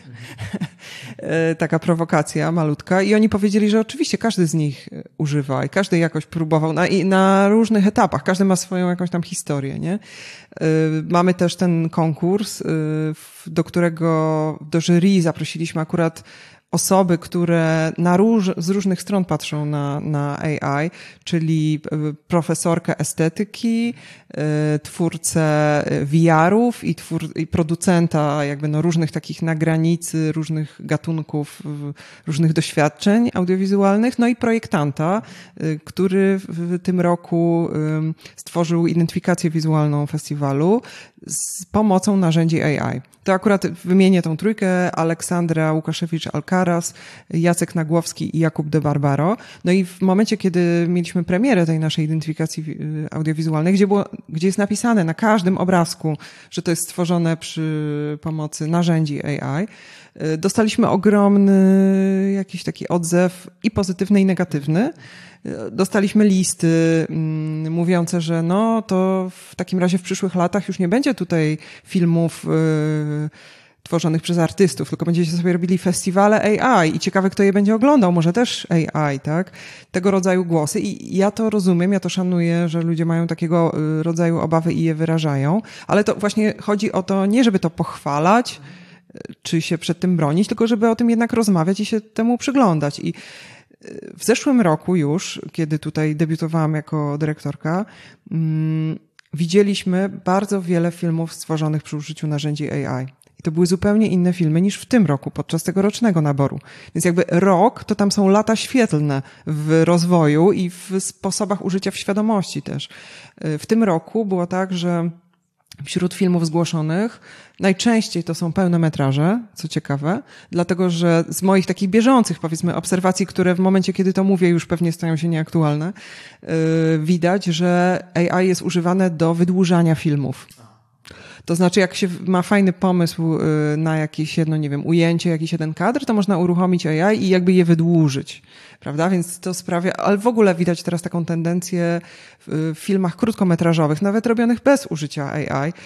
Taka prowokacja malutka i oni powiedzieli, że oczywiście każdy z nich używa i każdy jakoś próbował na, na różnych etapach, każdy ma swoją jakąś tam historię, nie? Mamy też ten konkurs, do którego, do jury zaprosiliśmy akurat osoby, które na róż, z różnych stron patrzą na, na A I, czyli profesorkę estetyki, twórcę V R-ów i, twór, i producenta jakby no różnych takich na granicy, różnych gatunków, różnych doświadczeń audiowizualnych, no i projektanta, który w tym roku stworzył identyfikację wizualną festiwalu z pomocą narzędzi A I. To akurat wymienię tą trójkę: Aleksandra Łukaszewicz-Alcaraz, Jacek Nagłowski i Jakub de Barbaro. No i w momencie, kiedy mieliśmy premierę tej naszej identyfikacji audiowizualnej, gdzie, było, gdzie jest napisane na każdym obrazku, że to jest stworzone przy pomocy narzędzi A I, dostaliśmy ogromny jakiś taki odzew i pozytywny, i negatywny. Dostaliśmy listy mm, mówiące, że no to w takim razie w przyszłych latach już nie będzie tutaj filmów yy, tworzonych przez artystów, tylko będziecie sobie robili festiwale A I i ciekawe, kto je będzie oglądał, może też A I, tak? Tego rodzaju głosy i ja to rozumiem, ja to szanuję, że ludzie mają takiego rodzaju obawy i je wyrażają, ale to właśnie chodzi o to, nie żeby to pochwalać, czy się przed tym bronić, tylko żeby o tym jednak rozmawiać i się temu przyglądać. I w zeszłym roku już, kiedy tutaj debiutowałam jako dyrektorka, hmm, widzieliśmy bardzo wiele filmów stworzonych przy użyciu narzędzi A I. I to były zupełnie inne filmy niż w tym roku, podczas tegorocznego naboru. Więc jakby rok, to tam są lata świetlne w rozwoju i w sposobach użycia w świadomości też. W tym roku było tak, że wśród filmów zgłoszonych najczęściej to są pełnometraże, co ciekawe, dlatego że z moich takich bieżących, powiedzmy, obserwacji, które w momencie, kiedy to mówię, już pewnie stają się nieaktualne, yy, widać, że A I jest używane do wydłużania filmów. To znaczy, jak się ma fajny pomysł na jakieś jedno, nie wiem, ujęcie, jakiś jeden kadr, to można uruchomić A I i jakby je wydłużyć, prawda? Więc to sprawia, ale w ogóle widać teraz taką tendencję w filmach krótkometrażowych, nawet robionych bez użycia A I,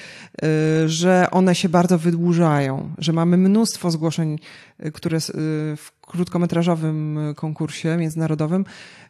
że one się bardzo wydłużają, że mamy mnóstwo zgłoszeń, które w krótkometrażowym konkursie międzynarodowym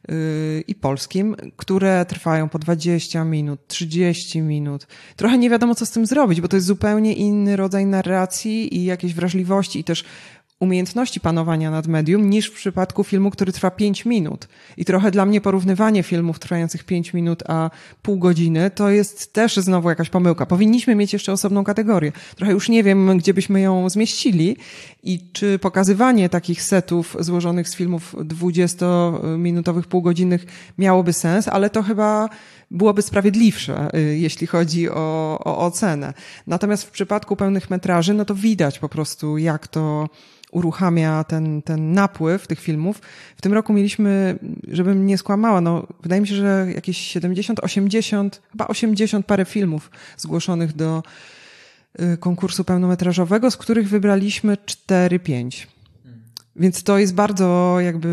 i polskim, które trwają po dwadzieścia minut, trzydzieści minut. Trochę nie wiadomo, co z tym zrobić, bo to jest zupełnie inny rodzaj narracji i jakiejś wrażliwości i też umiejętności panowania nad medium niż w przypadku filmu, który trwa pięć minut. I trochę dla mnie porównywanie filmów trwających pięć minut a pół godziny to jest też znowu jakaś pomyłka. Powinniśmy mieć jeszcze osobną kategorię. Trochę już nie wiem, gdzie byśmy ją zmieścili i czy pokazywanie takich setów złożonych z filmów dwudziestominutowych, półgodzinnych miałoby sens, ale to chyba byłoby sprawiedliwsze, jeśli chodzi o, o ocenę. Natomiast w przypadku pełnych metraży, no to widać po prostu, jak to uruchamia ten, ten napływ tych filmów. W tym roku mieliśmy, żebym nie skłamała, no wydaje mi się, że jakieś siedemdziesiąt, osiemdziesiąt, chyba osiemdziesiąt parę filmów zgłoszonych do konkursu pełnometrażowego, z których wybraliśmy cztery, pięć. Więc to jest bardzo jakby,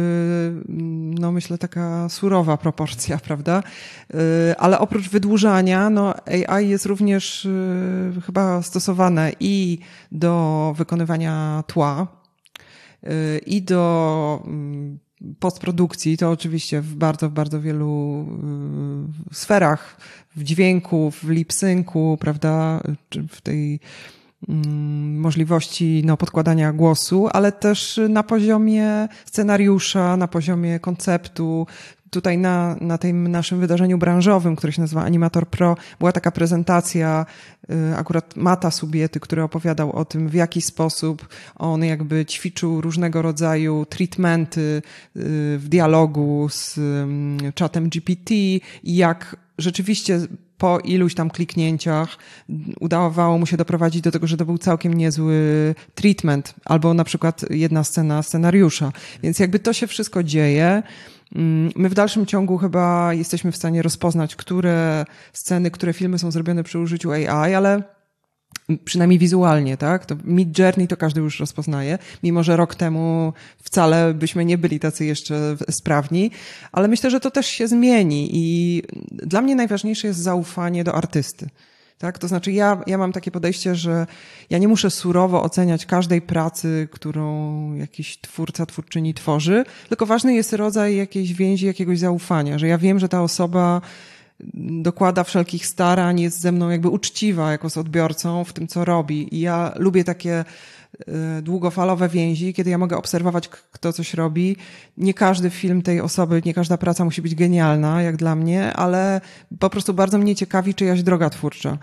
no myślę, taka surowa proporcja, prawda? Ale oprócz wydłużania, no A I jest również chyba stosowane i do wykonywania tła, i do postprodukcji, to oczywiście w bardzo, w bardzo wielu sferach, w dźwięku, w lip-synku, prawda, czy w tej możliwości no, podkładania głosu, ale też na poziomie scenariusza, na poziomie konceptu. Tutaj na, na tym naszym wydarzeniu branżowym, które się nazywa Animator Pro, była taka prezentacja akurat Mata Subiety, który opowiadał o tym, w jaki sposób on jakby ćwiczył różnego rodzaju treatmenty w dialogu z czatem G P T i jak rzeczywiście po iluś tam kliknięciach udawało mu się doprowadzić do tego, że to był całkiem niezły treatment, albo na przykład jedna scena scenariusza. Więc jakby to się wszystko dzieje. My w dalszym ciągu chyba jesteśmy w stanie rozpoznać, które sceny, które filmy są zrobione przy użyciu A I, ale przynajmniej wizualnie, tak? To Mid Journey to każdy już rozpoznaje, mimo że rok temu wcale byśmy nie byli tacy jeszcze sprawni, ale myślę, że to też się zmieni i dla mnie najważniejsze jest zaufanie do artysty. Tak? To znaczy ja, ja mam takie podejście, że ja nie muszę surowo oceniać każdej pracy, którą jakiś twórca, twórczyni tworzy, tylko ważny jest rodzaj jakiejś więzi, jakiegoś zaufania, że ja wiem, że ta osoba dokłada wszelkich starań, jest ze mną jakby uczciwa jako z odbiorcą w tym, co robi. I ja lubię takie długofalowe więzi, kiedy ja mogę obserwować, kto coś robi. Nie każdy film tej osoby, nie każda praca musi być genialna, jak dla mnie, ale po prostu bardzo mnie ciekawi czyjaś droga twórcza.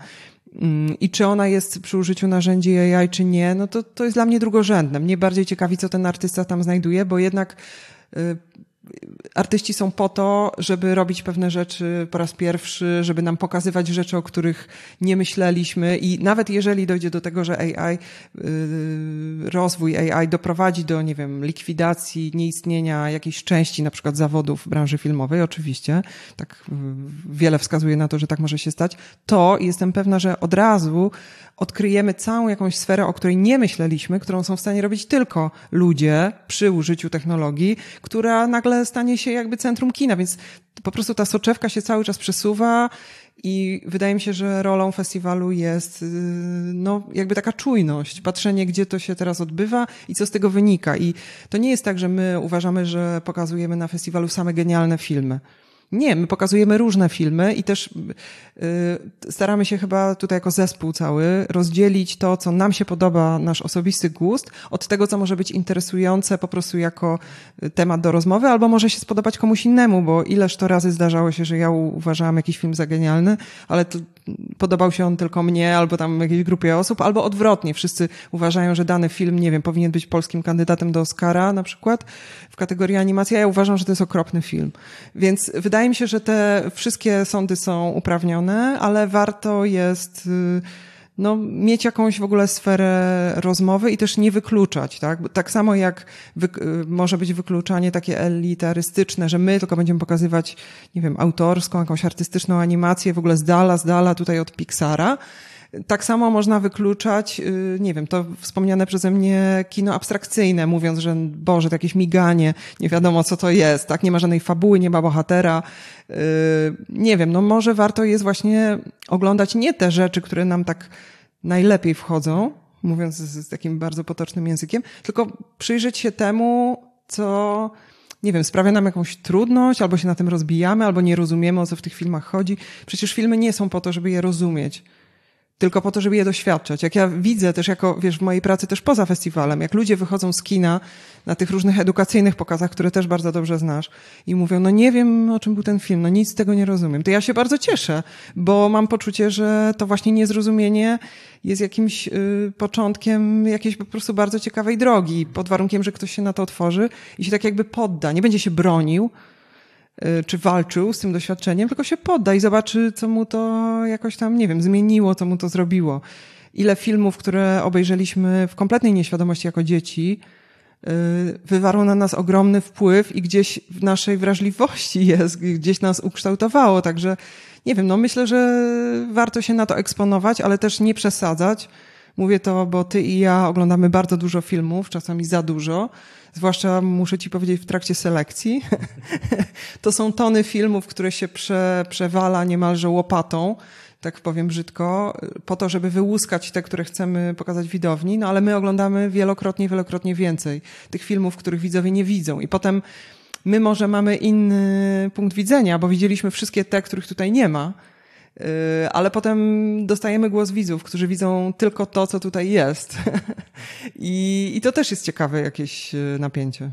I czy ona jest przy użyciu narzędzi A I, czy nie, no to, to jest dla mnie drugorzędne. Mnie bardziej ciekawi, co ten artysta tam znajduje, bo jednak y, artyści są po to, żeby robić pewne rzeczy po raz pierwszy, żeby nam pokazywać rzeczy, o których nie myśleliśmy i nawet jeżeli dojdzie do tego, że A I, yy, rozwój A I doprowadzi do, nie wiem, likwidacji, nieistnienia jakiejś części na przykład zawodów w branży filmowej, oczywiście, tak yy, wiele wskazuje na to, że tak może się stać, to jestem pewna, że od razu odkryjemy całą jakąś sferę, o której nie myśleliśmy, którą są w stanie robić tylko ludzie przy użyciu technologii, która nagle stanie się jakby centrum kina, więc po prostu ta soczewka się cały czas przesuwa i wydaje mi się, że rolą festiwalu jest no jakby taka czujność, patrzenie, gdzie to się teraz odbywa i co z tego wynika. I to nie jest tak, że my uważamy, że pokazujemy na festiwalu same genialne filmy. Nie, my pokazujemy różne filmy i też yy, staramy się chyba tutaj jako zespół cały rozdzielić to, co nam się podoba, nasz osobisty gust, od tego, co może być interesujące po prostu jako temat do rozmowy, albo może się spodobać komuś innemu, bo ileż to razy zdarzało się, że ja uważałam jakiś film za genialny, ale to podobał się on tylko mnie, albo tam jakiejś grupie osób, albo odwrotnie. Wszyscy uważają, że dany film, nie wiem, powinien być polskim kandydatem do Oscara na przykład w kategorii animacja. Ja uważam, że to jest okropny film. Więc wydaje mi się, że te wszystkie sądy są uprawnione, ale warto jest no, mieć jakąś w ogóle sferę rozmowy i też nie wykluczać, tak? Tak samo jak wy, może być wykluczanie takie elitarystyczne, że my tylko będziemy pokazywać, nie wiem, autorską, jakąś artystyczną animację w ogóle z dala, z dala tutaj od Pixara. Tak samo można wykluczać, nie wiem, to wspomniane przeze mnie kino abstrakcyjne, mówiąc, że Boże, to jakieś miganie, nie wiadomo co to jest, tak? Nie ma żadnej fabuły, nie ma bohatera. Nie wiem, no może warto jest właśnie oglądać nie te rzeczy, które nam tak najlepiej wchodzą, mówiąc z takim bardzo potocznym językiem, tylko przyjrzeć się temu, co, nie wiem, sprawia nam jakąś trudność, albo się na tym rozbijamy, albo nie rozumiemy, o co w tych filmach chodzi. Przecież filmy nie są po to, żeby je rozumieć, tylko po to, żeby je doświadczać. Jak ja widzę też jako, wiesz, w mojej pracy też poza festiwalem, jak ludzie wychodzą z kina na tych różnych edukacyjnych pokazach, które też bardzo dobrze znasz i mówią, no nie wiem, o czym był ten film, no nic z tego nie rozumiem. To ja się bardzo cieszę, bo mam poczucie, że to właśnie niezrozumienie jest jakimś y, początkiem jakiejś po prostu bardzo ciekawej drogi, pod warunkiem, że ktoś się na to otworzy i się tak jakby podda, nie będzie się bronił, czy walczył z tym doświadczeniem, tylko się podda i zobaczy, co mu to jakoś tam, nie wiem, zmieniło, co mu to zrobiło. Ile filmów, które obejrzeliśmy w kompletnej nieświadomości jako dzieci, wywarło na nas ogromny wpływ i gdzieś w naszej wrażliwości jest, gdzieś nas ukształtowało. Także, nie wiem, no myślę, że warto się na to eksponować, ale też nie przesadzać. Mówię to, bo ty i ja oglądamy bardzo dużo filmów, czasami za dużo. Zwłaszcza muszę ci powiedzieć w trakcie selekcji. To są tony filmów, które się prze, przewala niemalże łopatą, tak powiem brzydko, po to, żeby wyłuskać te, które chcemy pokazać widowni, no ale my oglądamy wielokrotnie, wielokrotnie więcej tych filmów, których widzowie nie widzą. I potem my może mamy inny punkt widzenia, bo widzieliśmy wszystkie te, których tutaj nie ma, ale potem dostajemy głos widzów, którzy widzą tylko to, co tutaj jest. I, i to też jest ciekawe jakieś napięcie.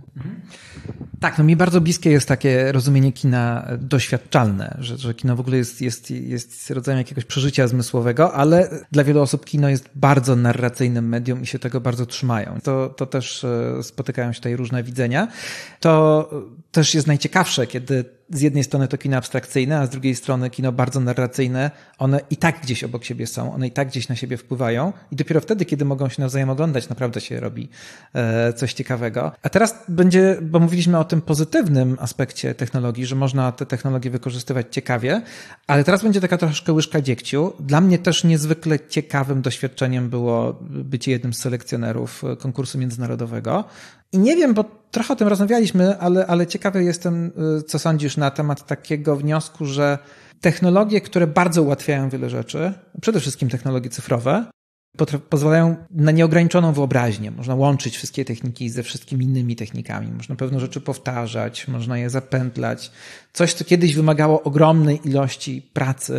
Tak, no mi bardzo bliskie jest takie rozumienie kina doświadczalne, że, że kino w ogóle jest, jest, jest rodzajem jakiegoś przeżycia zmysłowego, ale dla wielu osób kino jest bardzo narracyjnym medium i się tego bardzo trzymają. To, to też spotykają się tutaj różne widzenia. To też jest najciekawsze, kiedy z jednej strony to kino abstrakcyjne, a z drugiej strony kino bardzo narracyjne, one i tak gdzieś obok siebie są, one i tak gdzieś na siebie wpływają i dopiero wtedy, kiedy mogą się nawzajem oglądać, naprawdę się robi coś ciekawego. A teraz będzie, bo mówiliśmy o tym pozytywnym aspekcie technologii, że można te technologie wykorzystywać ciekawie, ale teraz będzie taka troszkę łyżka dziegciu. Dla mnie też niezwykle ciekawym doświadczeniem było bycie jednym z selekcjonerów konkursu międzynarodowego. I nie wiem, bo trochę o tym rozmawialiśmy, ale, ale ciekawy jestem, co sądzisz na temat takiego wniosku, że technologie, które bardzo ułatwiają wiele rzeczy, przede wszystkim technologie cyfrowe, pozwalają na nieograniczoną wyobraźnię. Można łączyć wszystkie techniki ze wszystkimi innymi technikami. Można pewne rzeczy powtarzać, można je zapętlać. Coś, co kiedyś wymagało ogromnej ilości pracy,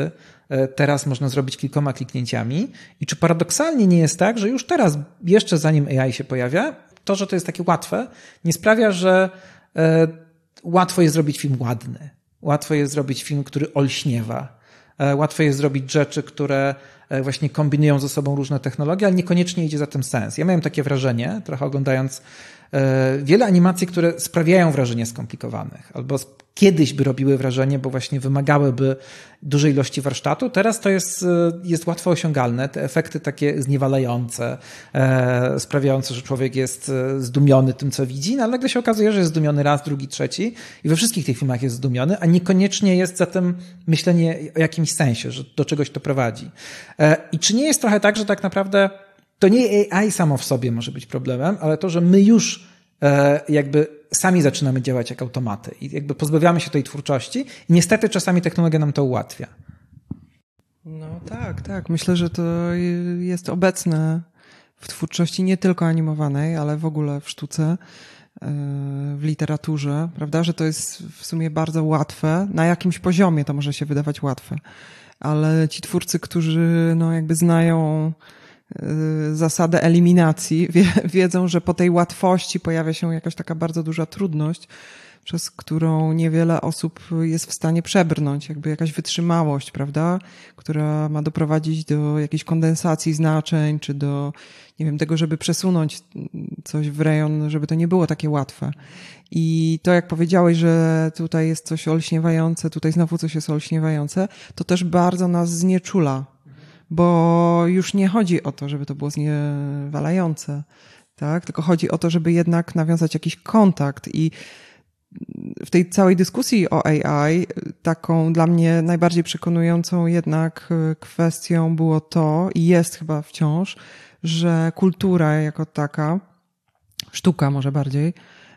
teraz można zrobić kilkoma kliknięciami i czy paradoksalnie nie jest tak, że już teraz, jeszcze zanim A I się pojawia, to, że to jest takie łatwe, nie sprawia, że łatwo jest zrobić film ładny, łatwo jest zrobić film, który olśniewa, łatwo jest zrobić rzeczy, które właśnie kombinują ze sobą różne technologie, ale niekoniecznie idzie za tym sens. Ja miałem takie wrażenie, trochę oglądając wiele animacji, które sprawiają wrażenie skomplikowanych, albo kiedyś by robiły wrażenie, bo właśnie wymagałyby dużej ilości warsztatu. Teraz to jest, jest łatwo osiągalne. Te efekty takie zniewalające, e, sprawiające, że człowiek jest zdumiony tym, co widzi, no ale nagle się okazuje, że jest zdumiony raz, drugi, trzeci i we wszystkich tych filmach jest zdumiony, a niekoniecznie jest za tym myślenie o jakimś sensie, że do czegoś to prowadzi. E, I czy nie jest trochę tak, że tak naprawdę to nie A I samo w sobie może być problemem, ale to, że my już e, jakby sami zaczynamy działać jak automaty i jakby pozbawiamy się tej twórczości i niestety czasami technologia nam to ułatwia. No tak, tak. Myślę, że to jest obecne w twórczości nie tylko animowanej, ale w ogóle w sztuce, w literaturze, prawda, że to jest w sumie bardzo łatwe. Na jakimś poziomie to może się wydawać łatwe, ale ci twórcy, którzy no jakby znają zasadę eliminacji, wie, wiedzą, że po tej łatwości pojawia się jakaś taka bardzo duża trudność, przez którą niewiele osób jest w stanie przebrnąć, jakby jakaś wytrzymałość, prawda, która ma doprowadzić do jakiejś kondensacji znaczeń, czy do, nie wiem, tego, żeby przesunąć coś w rejon, żeby to nie było takie łatwe. I to, jak powiedziałeś, że tutaj jest coś olśniewające, tutaj znowu coś jest olśniewające, to też bardzo nas znieczula. Bo już nie chodzi o to, żeby to było zniewalające, tak? Tylko chodzi o to, żeby jednak nawiązać jakiś kontakt i w tej całej dyskusji o A I taką dla mnie najbardziej przekonującą jednak kwestią było to i jest chyba wciąż, że kultura jako taka, sztuka może bardziej,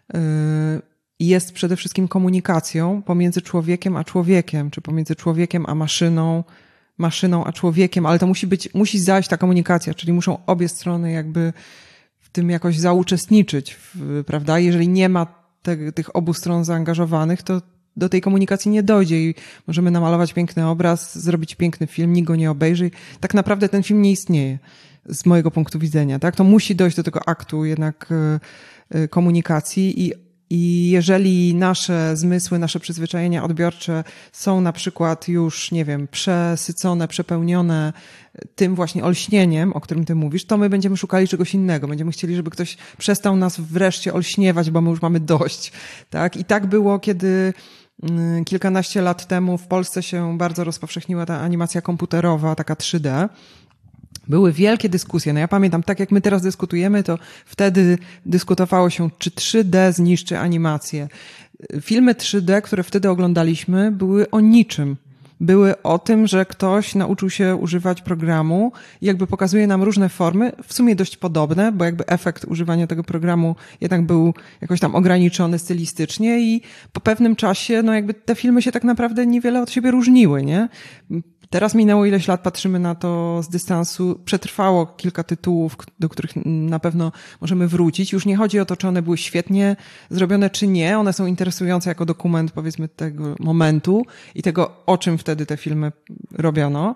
jest przede wszystkim komunikacją pomiędzy człowiekiem a człowiekiem, czy pomiędzy człowiekiem a maszyną, maszyną a człowiekiem, ale to musi być, musi zajść ta komunikacja, czyli muszą obie strony jakby w tym jakoś zauczestniczyć, w, prawda? Jeżeli nie ma te, tych obu stron zaangażowanych, to do tej komunikacji nie dojdzie i możemy namalować piękny obraz, zrobić piękny film, nikt go nie obejrzy. Tak naprawdę ten film nie istnieje z mojego punktu widzenia, tak? To musi dojść do tego aktu jednak komunikacji i I jeżeli nasze zmysły, nasze przyzwyczajenia odbiorcze są na przykład już, nie wiem, przesycone, przepełnione tym właśnie olśnieniem, o którym ty mówisz, to my będziemy szukali czegoś innego. Będziemy chcieli, żeby ktoś przestał nas wreszcie olśniewać, bo my już mamy dość. Tak? I tak było, kiedy kilkanaście lat temu w Polsce się bardzo rozpowszechniła ta animacja komputerowa, taka trzy D. Były wielkie dyskusje. No ja pamiętam, tak jak my teraz dyskutujemy, to wtedy dyskutowało się, czy trzy D zniszczy animację. Filmy trzy D, które wtedy oglądaliśmy, były o niczym. Były o tym, że ktoś nauczył się używać programu i jakby pokazuje nam różne formy, w sumie dość podobne, bo jakby efekt używania tego programu jednak był jakoś tam ograniczony stylistycznie i po pewnym czasie, no jakby te filmy się tak naprawdę niewiele od siebie różniły, nie? Teraz minęło ileś lat, patrzymy na to z dystansu. Przetrwało kilka tytułów, do których na pewno możemy wrócić. Już nie chodzi o to, czy one były świetnie zrobione, czy nie. One są interesujące jako dokument, powiedzmy, tego momentu i tego, o czym wtedy te filmy robiono.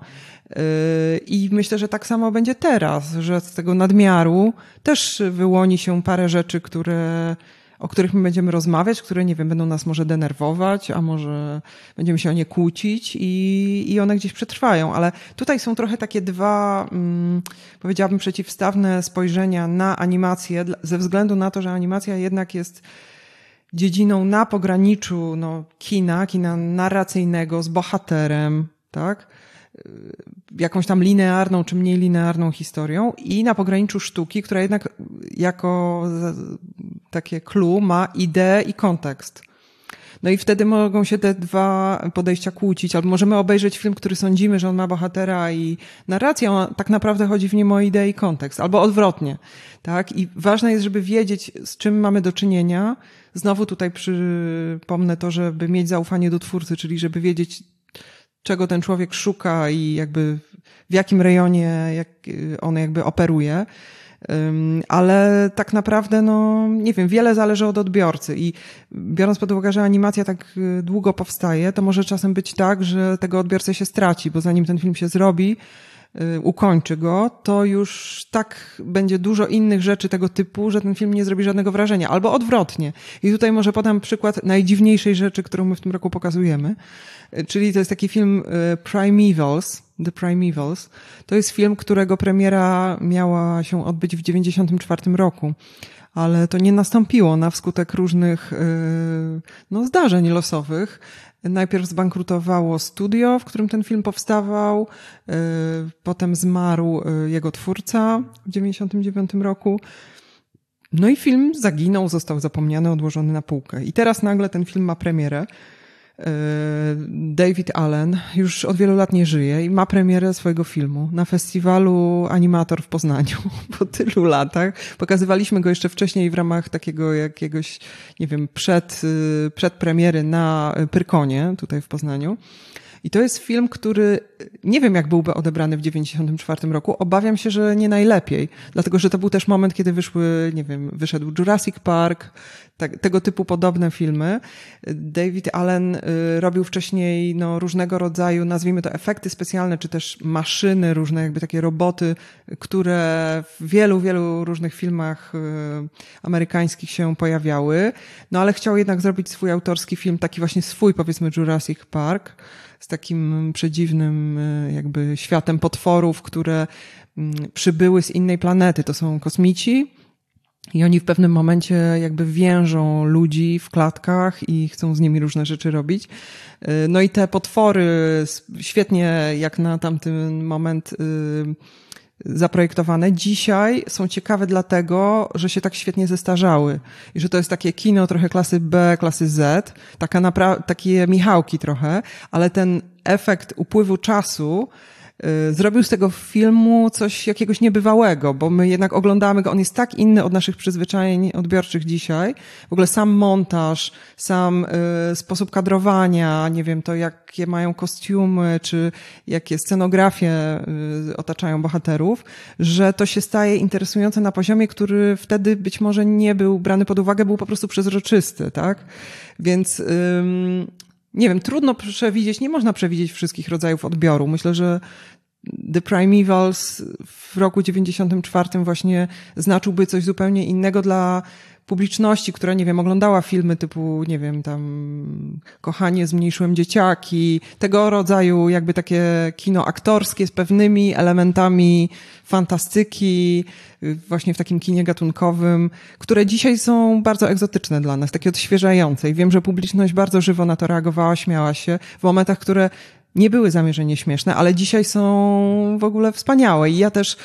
I myślę, że tak samo będzie teraz, że z tego nadmiaru też wyłoni się parę rzeczy, które... o których my będziemy rozmawiać, które, nie wiem, będą nas może denerwować, a może będziemy się o nie kłócić i, i one gdzieś przetrwają. Ale tutaj są trochę takie dwa, hmm, powiedziałabym, przeciwstawne spojrzenia na animację, ze względu na to, że animacja jednak jest dziedziną na pograniczu no, kina, kina narracyjnego z bohaterem, tak? Jakąś tam linearną czy mniej linearną historią i na pograniczu sztuki, która jednak jako takie clue ma ideę i kontekst. No i wtedy mogą się te dwa podejścia kłócić, albo możemy obejrzeć film, który sądzimy, że on ma bohatera i narrację, a tak naprawdę chodzi w nim o ideę i kontekst, albo odwrotnie. Tak? I ważne jest, żeby wiedzieć, z czym mamy do czynienia. Znowu tutaj przypomnę to, żeby mieć zaufanie do twórcy, czyli żeby wiedzieć, czego ten człowiek szuka i jakby w jakim rejonie jak on jakby operuje. Ale tak naprawdę, no nie wiem, wiele zależy od odbiorcy i biorąc pod uwagę, że animacja tak długo powstaje, to może czasem być tak, że tego odbiorcę się straci, bo zanim ten film się zrobi, ukończy go, to już tak będzie dużo innych rzeczy tego typu, że ten film nie zrobi żadnego wrażenia. Albo odwrotnie. I tutaj może podam przykład najdziwniejszej rzeczy, którą my w tym roku pokazujemy. Czyli to jest taki film Primevals, The Primevals. To jest film, którego premiera miała się odbyć w dziewięćdziesiątym czwartym roku. Ale to nie nastąpiło na skutek różnych no, zdarzeń losowych. Najpierw zbankrutowało studio, w którym ten film powstawał, potem zmarł jego twórca w dziewięćdziesiątym dziewiątym roku. No i film zaginął, został zapomniany, odłożony na półkę. I teraz nagle ten film ma premierę. David Allen już od wielu lat nie żyje i ma premierę swojego filmu na festiwalu Animator w Poznaniu po tylu latach. Pokazywaliśmy go jeszcze wcześniej w ramach takiego jakiegoś, nie wiem, przed, przedpremiery na Pyrkonie tutaj w Poznaniu. I to jest film, który nie wiem, jak byłby odebrany w dziewięćdziesiątym czwartym roku. Obawiam się, że nie najlepiej. Dlatego, że to był też moment, kiedy wyszły, nie wiem, wyszedł Jurassic Park, tak, tego typu podobne filmy. David Allen y, robił wcześniej no, różnego rodzaju, nazwijmy to efekty specjalne, czy też maszyny, różne jakby takie roboty, które w wielu, wielu różnych filmach y, amerykańskich się pojawiały. No ale chciał jednak zrobić swój autorski film, taki właśnie swój, powiedzmy Jurassic Park, z takim przedziwnym jakby światem potworów, które przybyły z innej planety. To są kosmici i oni w pewnym momencie jakby więżą ludzi w klatkach i chcą z nimi różne rzeczy robić. No i te potwory świetnie jak na tamten moment zaprojektowane, dzisiaj są ciekawe dlatego, że się tak świetnie zestarzały i że to jest takie kino trochę klasy B, klasy Z, taka napra- takie Michałki trochę, ale ten efekt upływu czasu y, zrobił z tego filmu coś jakiegoś niebywałego, bo my jednak oglądamy go, on jest tak inny od naszych przyzwyczajeń odbiorczych dzisiaj. W ogóle sam montaż, sam y, sposób kadrowania, nie wiem, to jakie mają kostiumy, czy jakie scenografie y, otaczają bohaterów, że to się staje interesujące na poziomie, który wtedy być może nie był brany pod uwagę, był po prostu przezroczysty, tak? Więc ym, nie wiem, trudno przewidzieć, nie można przewidzieć wszystkich rodzajów odbioru. Myślę, że The Primevals w roku dziewięćdziesiątym czwartym właśnie znaczyłby coś zupełnie innego dla publiczności, która, nie wiem, oglądała filmy typu, nie wiem, tam Kochanie, zmniejszyłem dzieciaki, tego rodzaju jakby takie kino aktorskie z pewnymi elementami fantastyki, właśnie w takim kinie gatunkowym, które dzisiaj są bardzo egzotyczne dla nas, takie odświeżające. I wiem, że publiczność bardzo żywo na to reagowała, śmiała się w momentach, które nie były zamierzenie śmieszne, ale dzisiaj są w ogóle wspaniałe. I ja też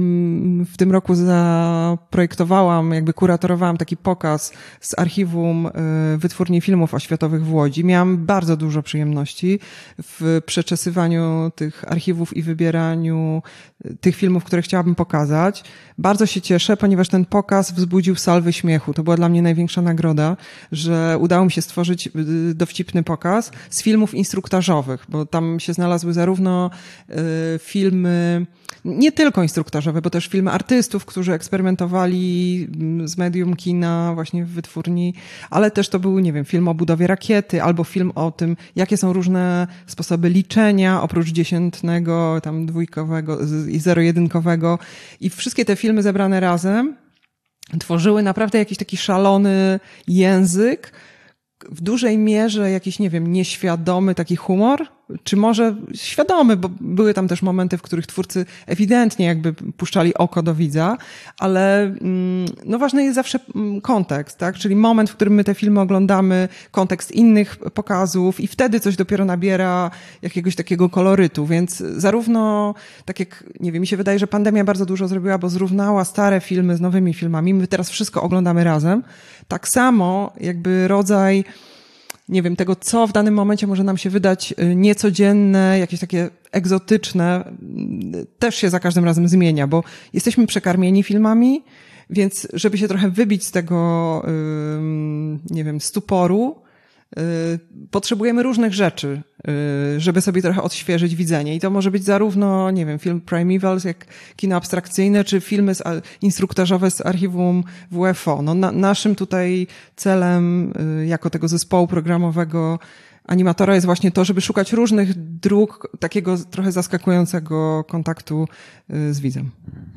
w tym roku zaprojektowałam, jakby kuratorowałam taki pokaz z archiwum Wytwórni Filmów Oświatowych w Łodzi. Miałam bardzo dużo przyjemności w przeczesywaniu tych archiwów i wybieraniu tych filmów, które chciałabym pokazać. Bardzo się cieszę, ponieważ ten pokaz wzbudził salwy śmiechu. To była dla mnie największa nagroda, że udało mi się stworzyć dowcipny pokaz z filmów instruktażowych, bo tam się znalazły zarówno y, filmy, nie tylko instruktażowe, bo też filmy artystów, którzy eksperymentowali z medium kina właśnie w wytwórni, ale też to był, nie wiem, film o budowie rakiety albo film o tym, jakie są różne sposoby liczenia oprócz dziesiętnego, tam dwójkowego i zero-jedynkowego. I wszystkie te filmy zebrane razem tworzyły naprawdę jakiś taki szalony język, w dużej mierze jakiś, nie wiem, nieświadomy taki humor, czy może świadomy, bo były tam też momenty, w których twórcy ewidentnie jakby puszczali oko do widza, ale no ważny jest zawsze kontekst, tak? Czyli moment, w którym my te filmy oglądamy, kontekst innych pokazów i wtedy coś dopiero nabiera jakiegoś takiego kolorytu, więc zarówno, tak jak, nie wiem, mi się wydaje, że pandemia bardzo dużo zrobiła, bo zrównała stare filmy z nowymi filmami, my teraz wszystko oglądamy razem, tak samo jakby rodzaj nie wiem, tego, co w danym momencie może nam się wydać niecodzienne, jakieś takie egzotyczne, też się za każdym razem zmienia, bo jesteśmy przekarmieni filmami, więc żeby się trochę wybić z tego, nie wiem, stuporu, potrzebujemy różnych rzeczy, żeby sobie trochę odświeżyć widzenie. I to może być zarówno, nie wiem, film Primeval, jak kino abstrakcyjne, czy filmy z, instruktażowe z archiwum W F O. No, na, naszym tutaj celem, jako tego zespołu programowego animatora, jest właśnie to, żeby szukać różnych dróg takiego trochę zaskakującego kontaktu z widzem.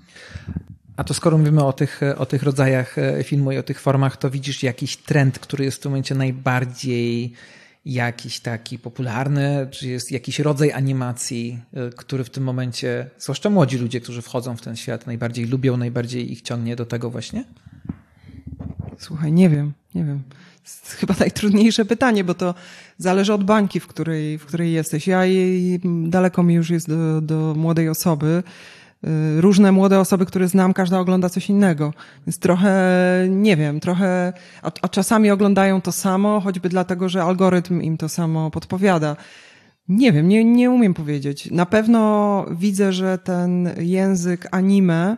A to skoro mówimy o tych, o tych rodzajach filmu i o tych formach, to widzisz jakiś trend, który jest w tym momencie najbardziej jakiś taki popularny? Czy jest jakiś rodzaj animacji, który w tym momencie, zwłaszcza młodzi ludzie, którzy wchodzą w ten świat, najbardziej lubią, najbardziej ich ciągnie do tego właśnie? Słuchaj, nie wiem, nie wiem. Jest chyba najtrudniejsze pytanie, bo to zależy od bańki, w której, w której jesteś. Ja i daleko mi już jest do, do młodej osoby. Różne młode osoby, które znam, każda ogląda coś innego. Więc trochę, nie wiem, trochę, a, a czasami oglądają to samo, choćby dlatego, że algorytm im to samo podpowiada. Nie wiem, nie, nie umiem powiedzieć. Na pewno widzę, że ten język anime,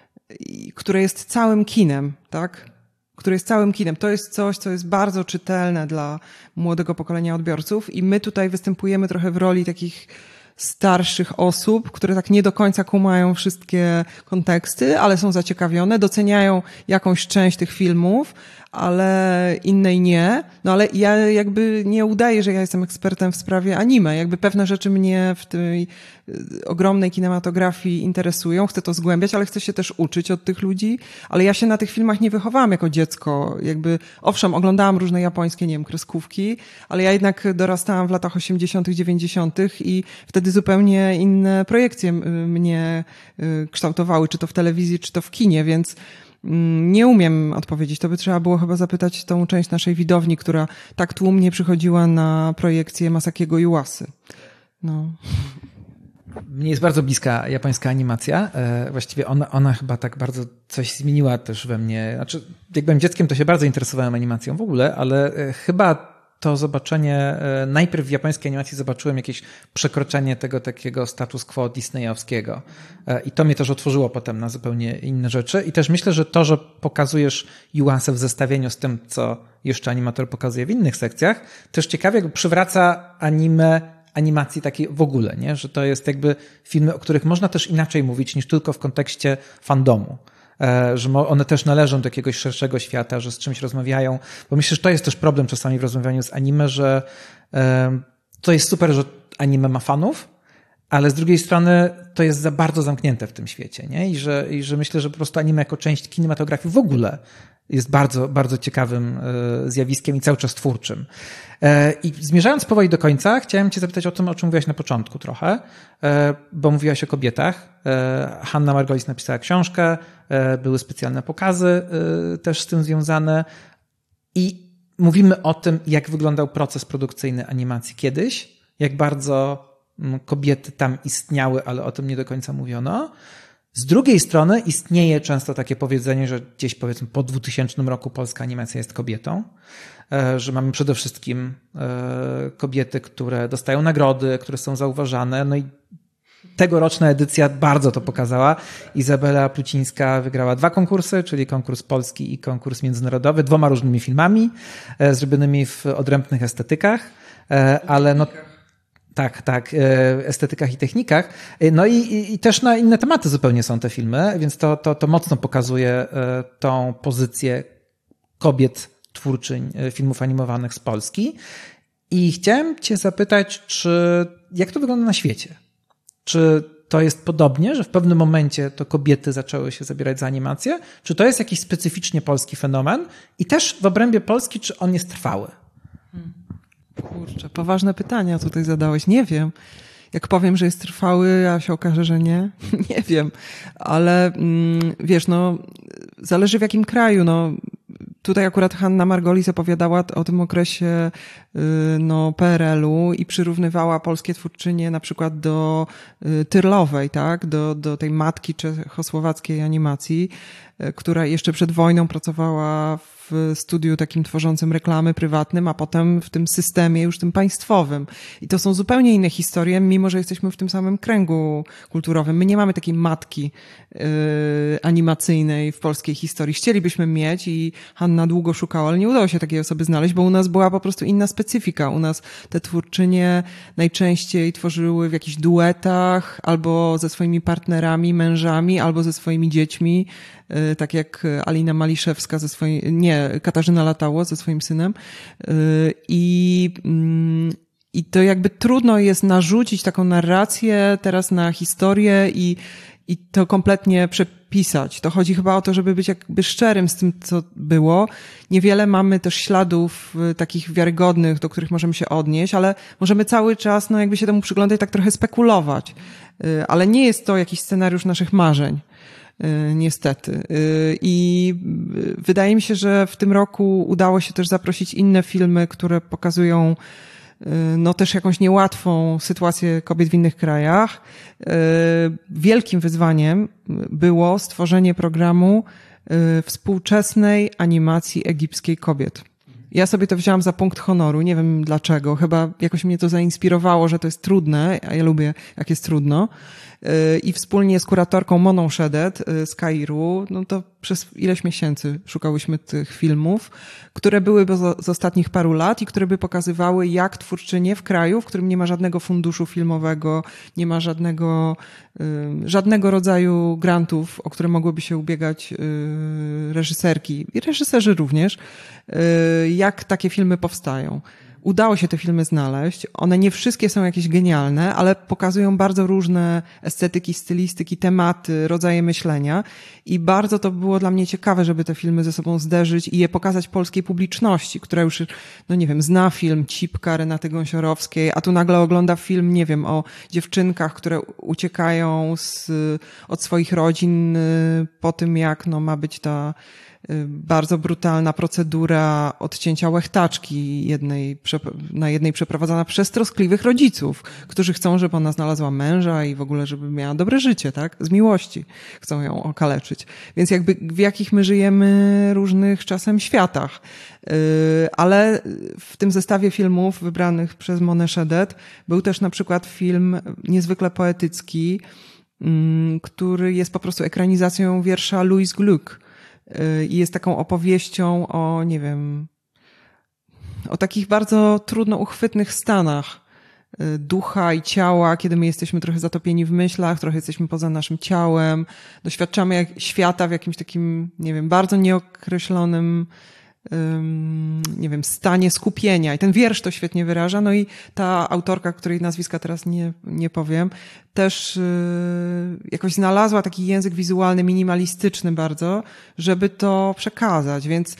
które jest całym kinem, tak? Które jest całym kinem, to jest coś, co jest bardzo czytelne dla młodego pokolenia odbiorców i my tutaj występujemy trochę w roli takich starszych osób, które tak nie do końca kumają wszystkie konteksty, ale są zaciekawione, doceniają jakąś część tych filmów, ale innej nie. No ale ja jakby nie udaję, że ja jestem ekspertem w sprawie anime. Jakby pewne rzeczy mnie w tej ogromnej kinematografii interesują, chcę to zgłębiać, ale chcę się też uczyć od tych ludzi, ale ja się na tych filmach nie wychowałam jako dziecko. Jakby, owszem, oglądałam różne japońskie, nie wiem, kreskówki, ale ja jednak dorastałam w latach osiemdziesiątych, dziewięćdziesiątych i wtedy zupełnie inne projekcje mnie kształtowały, czy to w telewizji, czy to w kinie, więc nie umiem odpowiedzieć. To by trzeba było chyba zapytać tą część naszej widowni, która tak tłumnie przychodziła na projekcję Masakiego Yuasy. No. Mnie jest bardzo bliska japońska animacja. Właściwie ona, ona chyba tak bardzo coś zmieniła też we mnie. Znaczy, jak byłem dzieckiem, to się bardzo interesowałem animacją w ogóle, ale chyba to zobaczenie, najpierw w japońskiej animacji zobaczyłem jakieś przekroczenie tego takiego status quo disneyowskiego. I to mnie też otworzyło potem na zupełnie inne rzeczy. I też myślę, że to, że pokazujesz Yuasę w zestawieniu z tym, co jeszcze animator pokazuje w innych sekcjach, też ciekawie jakby przywraca anime animacji takiej w ogóle, nie? Że to jest jakby filmy, o których można też inaczej mówić niż tylko w kontekście fandomu. Że one też należą do jakiegoś szerszego świata, że z czymś rozmawiają, bo myślę, że to jest też problem czasami w rozmawianiu z anime, że to jest super, że anime ma fanów, ale z drugiej strony to jest za bardzo zamknięte w tym świecie, nie? I że, i że myślę, że po prostu anime jako część kinematografii w ogóle jest bardzo, bardzo ciekawym zjawiskiem i cały czas twórczym. I zmierzając powoli do końca, chciałem cię zapytać o tym, o czym mówiłaś na początku trochę, bo mówiłaś o kobietach. Hanna Margolis napisała książkę, były specjalne pokazy też z tym związane i mówimy o tym, jak wyglądał proces produkcyjny animacji kiedyś, jak bardzo kobiety tam istniały, ale o tym nie do końca mówiono. Z drugiej strony istnieje często takie powiedzenie, że gdzieś powiedzmy po dwutysięcznym roku polska animacja jest kobietą, że mamy przede wszystkim kobiety, które dostają nagrody, które są zauważane. No i tegoroczna edycja bardzo to pokazała. Izabela Plucińska wygrała dwa konkursy, czyli konkurs polski i konkurs międzynarodowy, dwoma różnymi filmami, zrobionymi w odrębnych estetykach, ale no tak, tak, estetykach i technikach. No i, i, i też na inne tematy zupełnie są te filmy, więc to, to, to mocno pokazuje tą pozycję kobiet twórczyń filmów animowanych z Polski. I chciałem cię zapytać, czy jak to wygląda na świecie? Czy to jest podobnie, że w pewnym momencie to kobiety zaczęły się zabierać za animację? Czy to jest jakiś specyficznie polski fenomen? I też w obrębie Polski, czy on jest trwały? Kurczę, poważne pytania tutaj zadałeś. Nie wiem. Jak powiem, że jest trwały, a się okaże, że nie, nie wiem. Ale mm, wiesz, no zależy w jakim kraju. No, tutaj akurat Hanna Margolis opowiadała o tym okresie yy, no, P R L u i przyrównywała polskie twórczynie na przykład do yy, Tyrlowej, tak? Do, do tej matki czechosłowackiej animacji. która jeszcze przed wojną pracowała w studiu takim tworzącym reklamy prywatnym, a potem w tym systemie już tym państwowym. I to są zupełnie inne historie, mimo że jesteśmy w tym samym kręgu kulturowym. My nie mamy takiej matki yy, animacyjnej w polskiej historii. Chcielibyśmy mieć i Hanna długo szukała, ale nie udało się takiej osoby znaleźć, bo u nas była po prostu inna specyfika. U nas te twórczynie najczęściej tworzyły w jakichś duetach albo ze swoimi partnerami, mężami, albo ze swoimi dziećmi, tak jak Alina Maliszewska ze swoim, nie, Katarzyna Latało ze swoim synem. I, i to jakby trudno jest narzucić taką narrację teraz na historię i, i to kompletnie przepisać. To chodzi chyba o to, żeby być jakby szczerym z tym, co było. Niewiele mamy też śladów takich wiarygodnych, do których możemy się odnieść, ale możemy cały czas, no jakby się temu przyglądać, tak trochę spekulować. Ale nie jest to jakiś scenariusz naszych marzeń. Niestety. I wydaje mi się, że w tym roku udało się też zaprosić inne filmy, które pokazują no też jakąś niełatwą sytuację kobiet w innych krajach. Wielkim wyzwaniem było stworzenie programu współczesnej animacji egipskiej kobiet. Ja sobie to wzięłam za punkt honoru, nie wiem dlaczego, chyba jakoś mnie to zainspirowało, że to jest trudne, a ja lubię jak jest trudno. I wspólnie z kuratorką Moną Szedet z Kairu, no to przez ileś miesięcy szukałyśmy tych filmów, które były z ostatnich paru lat i które by pokazywały, jak twórczynie w kraju, w którym nie ma żadnego funduszu filmowego, nie ma żadnego, żadnego rodzaju grantów, o które mogłyby się ubiegać reżyserki i reżyserzy również, jak takie filmy powstają. Udało się te filmy znaleźć. One nie wszystkie są jakieś genialne, ale pokazują bardzo różne estetyki, stylistyki, tematy, rodzaje myślenia i bardzo to było dla mnie ciekawe, żeby te filmy ze sobą zderzyć i je pokazać polskiej publiczności, która już, no nie wiem, zna film Cipka Renaty Gąsiorowskiej, a tu nagle ogląda film, nie wiem, o dziewczynkach, które uciekają z, od swoich rodzin po tym, jak no ma być ta bardzo brutalna procedura odcięcia łechtaczki jednej, na jednej przeprowadzana przez troskliwych rodziców, którzy chcą, żeby ona znalazła męża i w ogóle, żeby miała dobre życie, tak? Z miłości chcą ją okaleczyć. Więc jakby w jakich my żyjemy różnych czasem światach. Ale w tym zestawie filmów wybranych przez Monę Szedet był też na przykład film niezwykle poetycki, który jest po prostu ekranizacją wiersza Louise Gluck. I jest taką opowieścią o, nie wiem, o takich bardzo trudno uchwytnych stanach ducha i ciała, kiedy my jesteśmy trochę zatopieni w myślach, trochę jesteśmy poza naszym ciałem, doświadczamy jak świata w jakimś takim, nie wiem, bardzo nieokreślonym, nie wiem, stanie skupienia. I ten wiersz to świetnie wyraża. No i ta autorka, której nazwiska teraz nie, nie powiem, też jakoś znalazła taki język wizualny, minimalistyczny bardzo, żeby to przekazać. Więc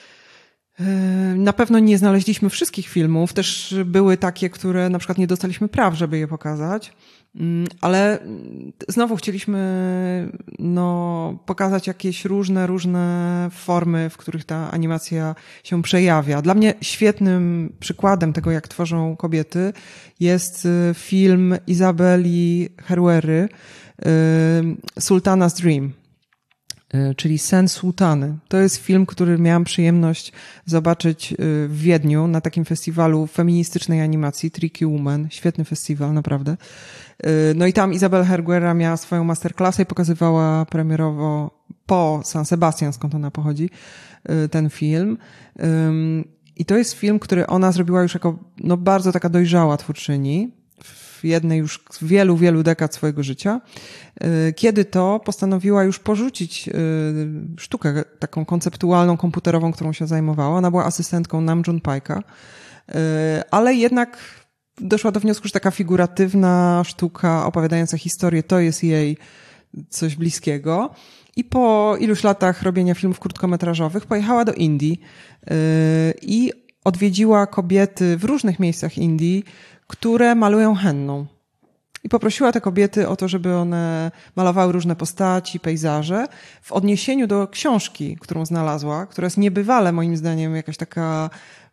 na pewno nie znaleźliśmy wszystkich filmów. Też były takie, które na przykład nie dostaliśmy praw, żeby je pokazać. Ale znowu chcieliśmy no, pokazać jakieś różne, różne formy, w których ta animacja się przejawia. Dla mnie świetnym przykładem tego, jak tworzą kobiety, jest film Izabeli Herwery Sultana's Dream, czyli Sen Sułtany. To jest film, który miałam przyjemność zobaczyć w Wiedniu na takim festiwalu feministycznej animacji Tricky Woman. Świetny festiwal, naprawdę. No i tam Izabela Herguera miała swoją masterclassę i pokazywała premierowo po San Sebastian, skąd ona pochodzi, ten film. I to jest film, który ona zrobiła już jako no, bardzo taka dojrzała twórczyni w jednej już z wielu, wielu dekad swojego życia, kiedy to postanowiła już porzucić sztukę taką konceptualną, komputerową, którą się zajmowała. Ona była asystentką Nam June Paika, ale jednak doszła do wniosku, że taka figuratywna sztuka opowiadająca historię to jest jej coś bliskiego. I po iluś latach robienia filmów krótkometrażowych pojechała do Indii i odwiedziła kobiety w różnych miejscach Indii, które malują henną. I poprosiła te kobiety o to, żeby one malowały różne postaci, pejzaże w odniesieniu do książki, którą znalazła, która jest niebywale moim zdaniem jakaś taka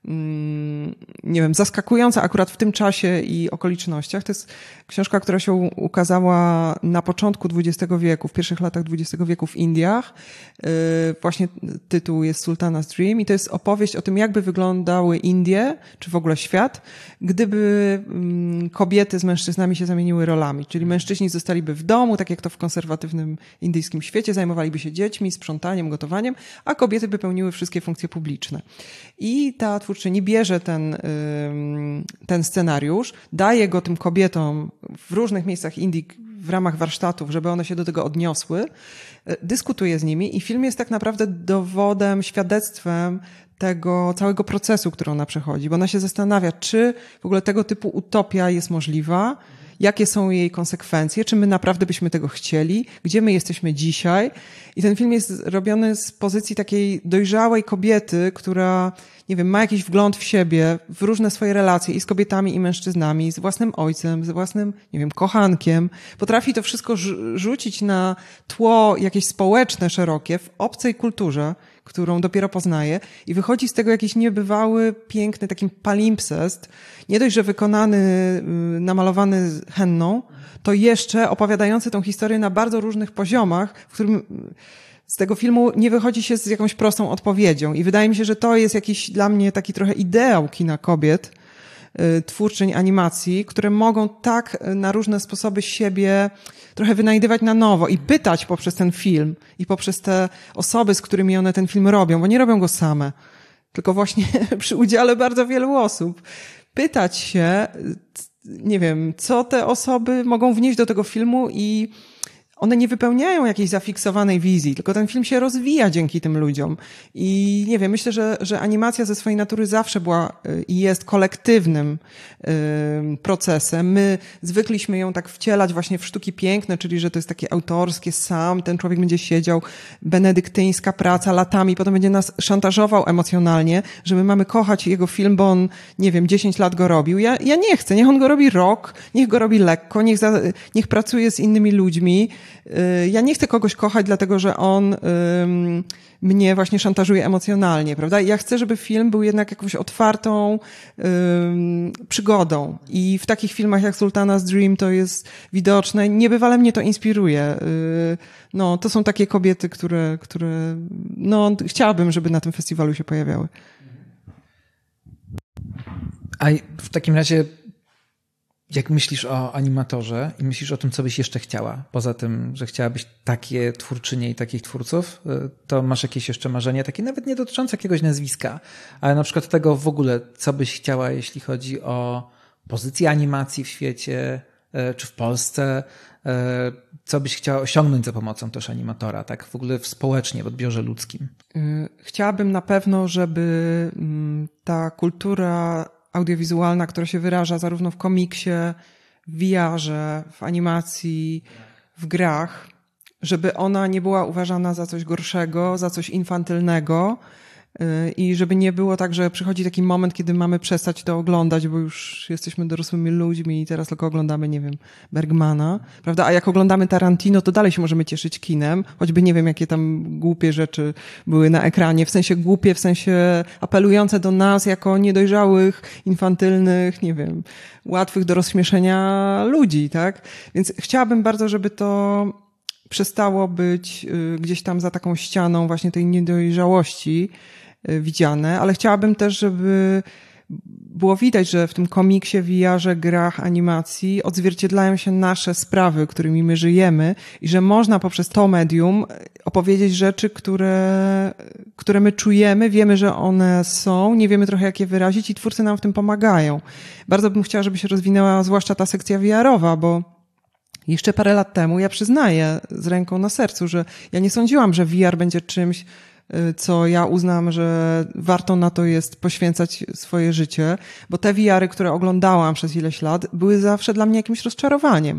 nie wiem, zaskakująca akurat w tym czasie i okolicznościach. To jest książka, która się ukazała na początku dwudziestego wieku, w pierwszych latach dwudziestego wieku w Indiach. Właśnie tytuł jest Sultana's Dream i to jest opowieść o tym, jakby wyglądały Indie, czy w ogóle świat, gdyby kobiety z mężczyznami się zamieniły rolami. Czyli mężczyźni zostaliby w domu, tak jak to w konserwatywnym indyjskim świecie, zajmowaliby się dziećmi, sprzątaniem, gotowaniem, a kobiety by pełniły wszystkie funkcje publiczne. I ta twórczyni bierze ten, ten scenariusz, daje go tym kobietom w różnych miejscach Indii w ramach warsztatów, żeby one się do tego odniosły, dyskutuje z nimi i film jest tak naprawdę dowodem, świadectwem tego całego procesu, który ona przechodzi, bo ona się zastanawia, czy w ogóle tego typu utopia jest możliwa, jakie są jej konsekwencje, czy my naprawdę byśmy tego chcieli, gdzie my jesteśmy dzisiaj. I ten film jest robiony z pozycji takiej dojrzałej kobiety, która, nie wiem, ma jakiś wgląd w siebie, w różne swoje relacje i z kobietami, i mężczyznami, z własnym ojcem, z własnym, nie wiem, kochankiem. Potrafi to wszystko rzucić na tło jakieś społeczne, szerokie, w obcej kulturze, którą dopiero poznaje i wychodzi z tego jakiś niebywały, piękny, taki palimpsest, nie dość, że wykonany, namalowany henną, to jeszcze opowiadający tą historię na bardzo różnych poziomach, w którym z tego filmu nie wychodzi się z jakąś prostą odpowiedzią i wydaje mi się, że to jest jakiś dla mnie taki trochę ideał kina kobiet, twórczyń animacji, które mogą tak na różne sposoby siebie trochę wynajdywać na nowo i pytać poprzez ten film i poprzez te osoby, z którymi one ten film robią, bo nie robią go same, tylko właśnie przy udziale bardzo wielu osób. Pytać się, nie wiem, co te osoby mogą wnieść do tego filmu i one nie wypełniają jakiejś zafiksowanej wizji, tylko ten film się rozwija dzięki tym ludziom. I nie wiem, myślę, że, że animacja ze swojej natury zawsze była i jest kolektywnym y, procesem. My zwykliśmy ją tak wcielać właśnie w sztuki piękne, czyli że to jest takie autorskie, sam ten człowiek będzie siedział, benedyktyńska praca latami, potem będzie nas szantażował emocjonalnie, że my mamy kochać jego film, bo on, nie wiem, dziesięć lat go robił. Ja, ja nie chcę, niech on go robi rok, niech go robi lekko, niech, za, niech pracuje z innymi ludźmi. Ja nie chcę kogoś kochać, dlatego że on ym, mnie właśnie szantażuje emocjonalnie, prawda? Ja chcę, żeby film był jednak jakąś otwartą ym, przygodą. I w takich filmach jak Sultana's Dream to jest widoczne. Niebywale mnie to inspiruje. Yy, no, to są takie kobiety, które, które no, chciałabym, żeby na tym festiwalu się pojawiały. A w takim razie jak myślisz o animatorze i myślisz o tym, co byś jeszcze chciała, poza tym, że chciałabyś takie twórczynie i takich twórców, to masz jakieś jeszcze marzenie, takie nawet nie dotyczące jakiegoś nazwiska, ale na przykład tego w ogóle, co byś chciała, jeśli chodzi o pozycję animacji w świecie, czy w Polsce, co byś chciała osiągnąć za pomocą też animatora, tak w ogóle społecznie, w odbiorze ludzkim? Chciałabym na pewno, żeby ta kultura audiowizualna, która się wyraża zarówno w komiksie, w V R-ze, w animacji, w grach, żeby ona nie była uważana za coś gorszego, za coś infantylnego i żeby nie było tak, że przychodzi taki moment, kiedy mamy przestać to oglądać, bo już jesteśmy dorosłymi ludźmi i teraz tylko oglądamy, nie wiem, Bergmana, prawda? A jak oglądamy Tarantino, to dalej się możemy cieszyć kinem, choćby nie wiem, jakie tam głupie rzeczy były na ekranie, w sensie głupie, w sensie apelujące do nas jako niedojrzałych, infantylnych, nie wiem, łatwych do rozśmieszenia ludzi, tak? Więc chciałabym bardzo, żeby to przestało być gdzieś tam za taką ścianą właśnie tej niedojrzałości widziane, ale chciałabym też, żeby było widać, że w tym komiksie, V R-ze, grach, animacji odzwierciedlają się nasze sprawy, którymi my żyjemy i że można poprzez to medium opowiedzieć rzeczy, które, które my czujemy, wiemy, że one są, nie wiemy trochę, jak je wyrazić i twórcy nam w tym pomagają. Bardzo bym chciała, żeby się rozwinęła zwłaszcza ta sekcja V R-owa, bo jeszcze parę lat temu, ja przyznaję z ręką na sercu, że ja nie sądziłam, że V R będzie czymś, co ja uznam, że warto na to jest poświęcać swoje życie, bo te V R-y, które oglądałam przez ileś lat, były zawsze dla mnie jakimś rozczarowaniem.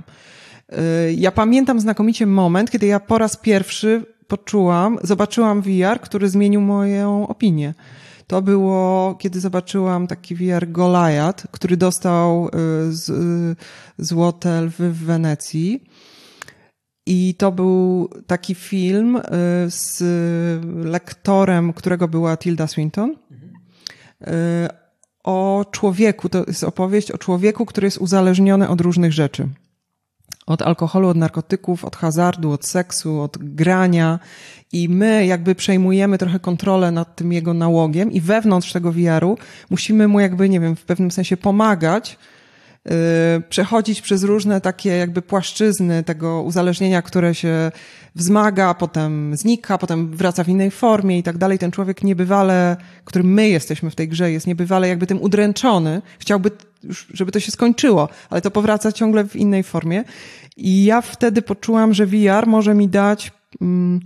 Ja pamiętam znakomicie moment, kiedy ja po raz pierwszy poczułam, zobaczyłam V R, który zmienił moją opinię. To było, kiedy zobaczyłam taki V R Goliath, który dostał z, Złote Lwy w Wenecji. I to był taki film z lektorem, którego była Tilda Swinton. o człowieku. To jest opowieść o człowieku, który jest uzależniony od różnych rzeczy. Od alkoholu, od narkotyków, od hazardu, od seksu, od grania i my jakby przejmujemy trochę kontrolę nad tym jego nałogiem i wewnątrz tego V R-u musimy mu jakby, nie wiem, w pewnym sensie pomagać, yy, przechodzić przez różne takie jakby płaszczyzny tego uzależnienia, które się wzmaga, potem znika, potem wraca w innej formie i tak dalej. Ten człowiek niebywale, którym my jesteśmy w tej grze, jest niebywale jakby tym udręczony. Chciałby już, żeby to się skończyło, ale to powraca ciągle w innej formie. I ja wtedy poczułam, że V R może mi dać mm,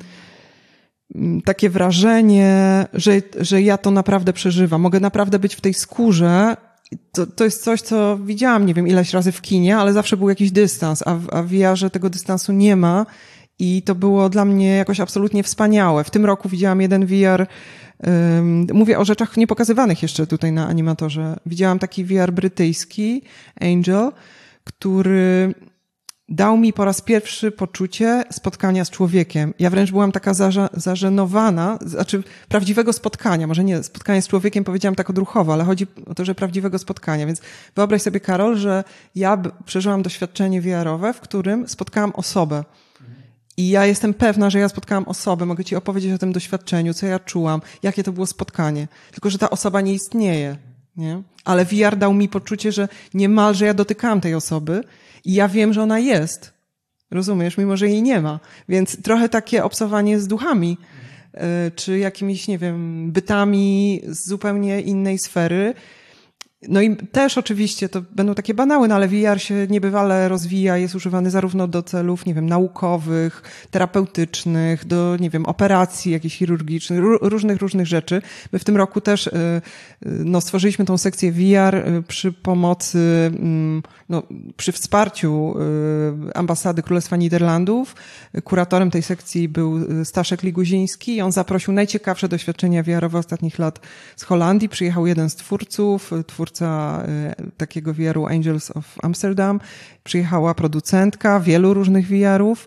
takie wrażenie, że, że ja to naprawdę przeżywam. Mogę naprawdę być w tej skórze. To, to jest coś, co widziałam, nie wiem, ileś razy w kinie, ale zawsze był jakiś dystans, a w, a w V R-ze tego dystansu nie ma. I to było dla mnie jakoś absolutnie wspaniałe. W tym roku widziałam jeden V R, um, mówię o rzeczach niepokazywanych jeszcze tutaj na Animatorze. Widziałam taki V R brytyjski, Angel, który dał mi po raz pierwszy poczucie spotkania z człowiekiem. Ja wręcz byłam taka zaża- zażenowana, znaczy prawdziwego spotkania, może nie spotkanie z człowiekiem, powiedziałam tak odruchowo, ale chodzi o to, że prawdziwego spotkania. Więc wyobraź sobie, Karol, że ja b- przeżyłam doświadczenie V R-owe, w którym spotkałam osobę. I ja jestem pewna, że ja spotkałam osobę, mogę ci opowiedzieć o tym doświadczeniu, co ja czułam, jakie to było spotkanie. Tylko że ta osoba nie istnieje, nie? Ale V R dał mi poczucie, że niemalże ja dotykałam tej osoby i ja wiem, że ona jest. Rozumiesz? Mimo, że jej nie ma. Więc trochę takie obcowanie z duchami, czy jakimiś, nie wiem, bytami z zupełnie innej sfery. No i też oczywiście to będą takie banały, no ale V R się niebywale rozwija, jest używany zarówno do celów, nie wiem, naukowych, terapeutycznych, do, nie wiem, operacji jakichś chirurgicznych, różnych, różnych rzeczy. My w tym roku też, no, stworzyliśmy tą sekcję V R przy pomocy, no, przy wsparciu ambasady Królestwa Niderlandów. Kuratorem tej sekcji był Staszek Liguziński i on zaprosił najciekawsze doświadczenia V R-owe ostatnich lat z Holandii. Przyjechał jeden z twórców, twórca takiego V R-u Angels of Amsterdam. Przyjechała producentka wielu różnych V R-ów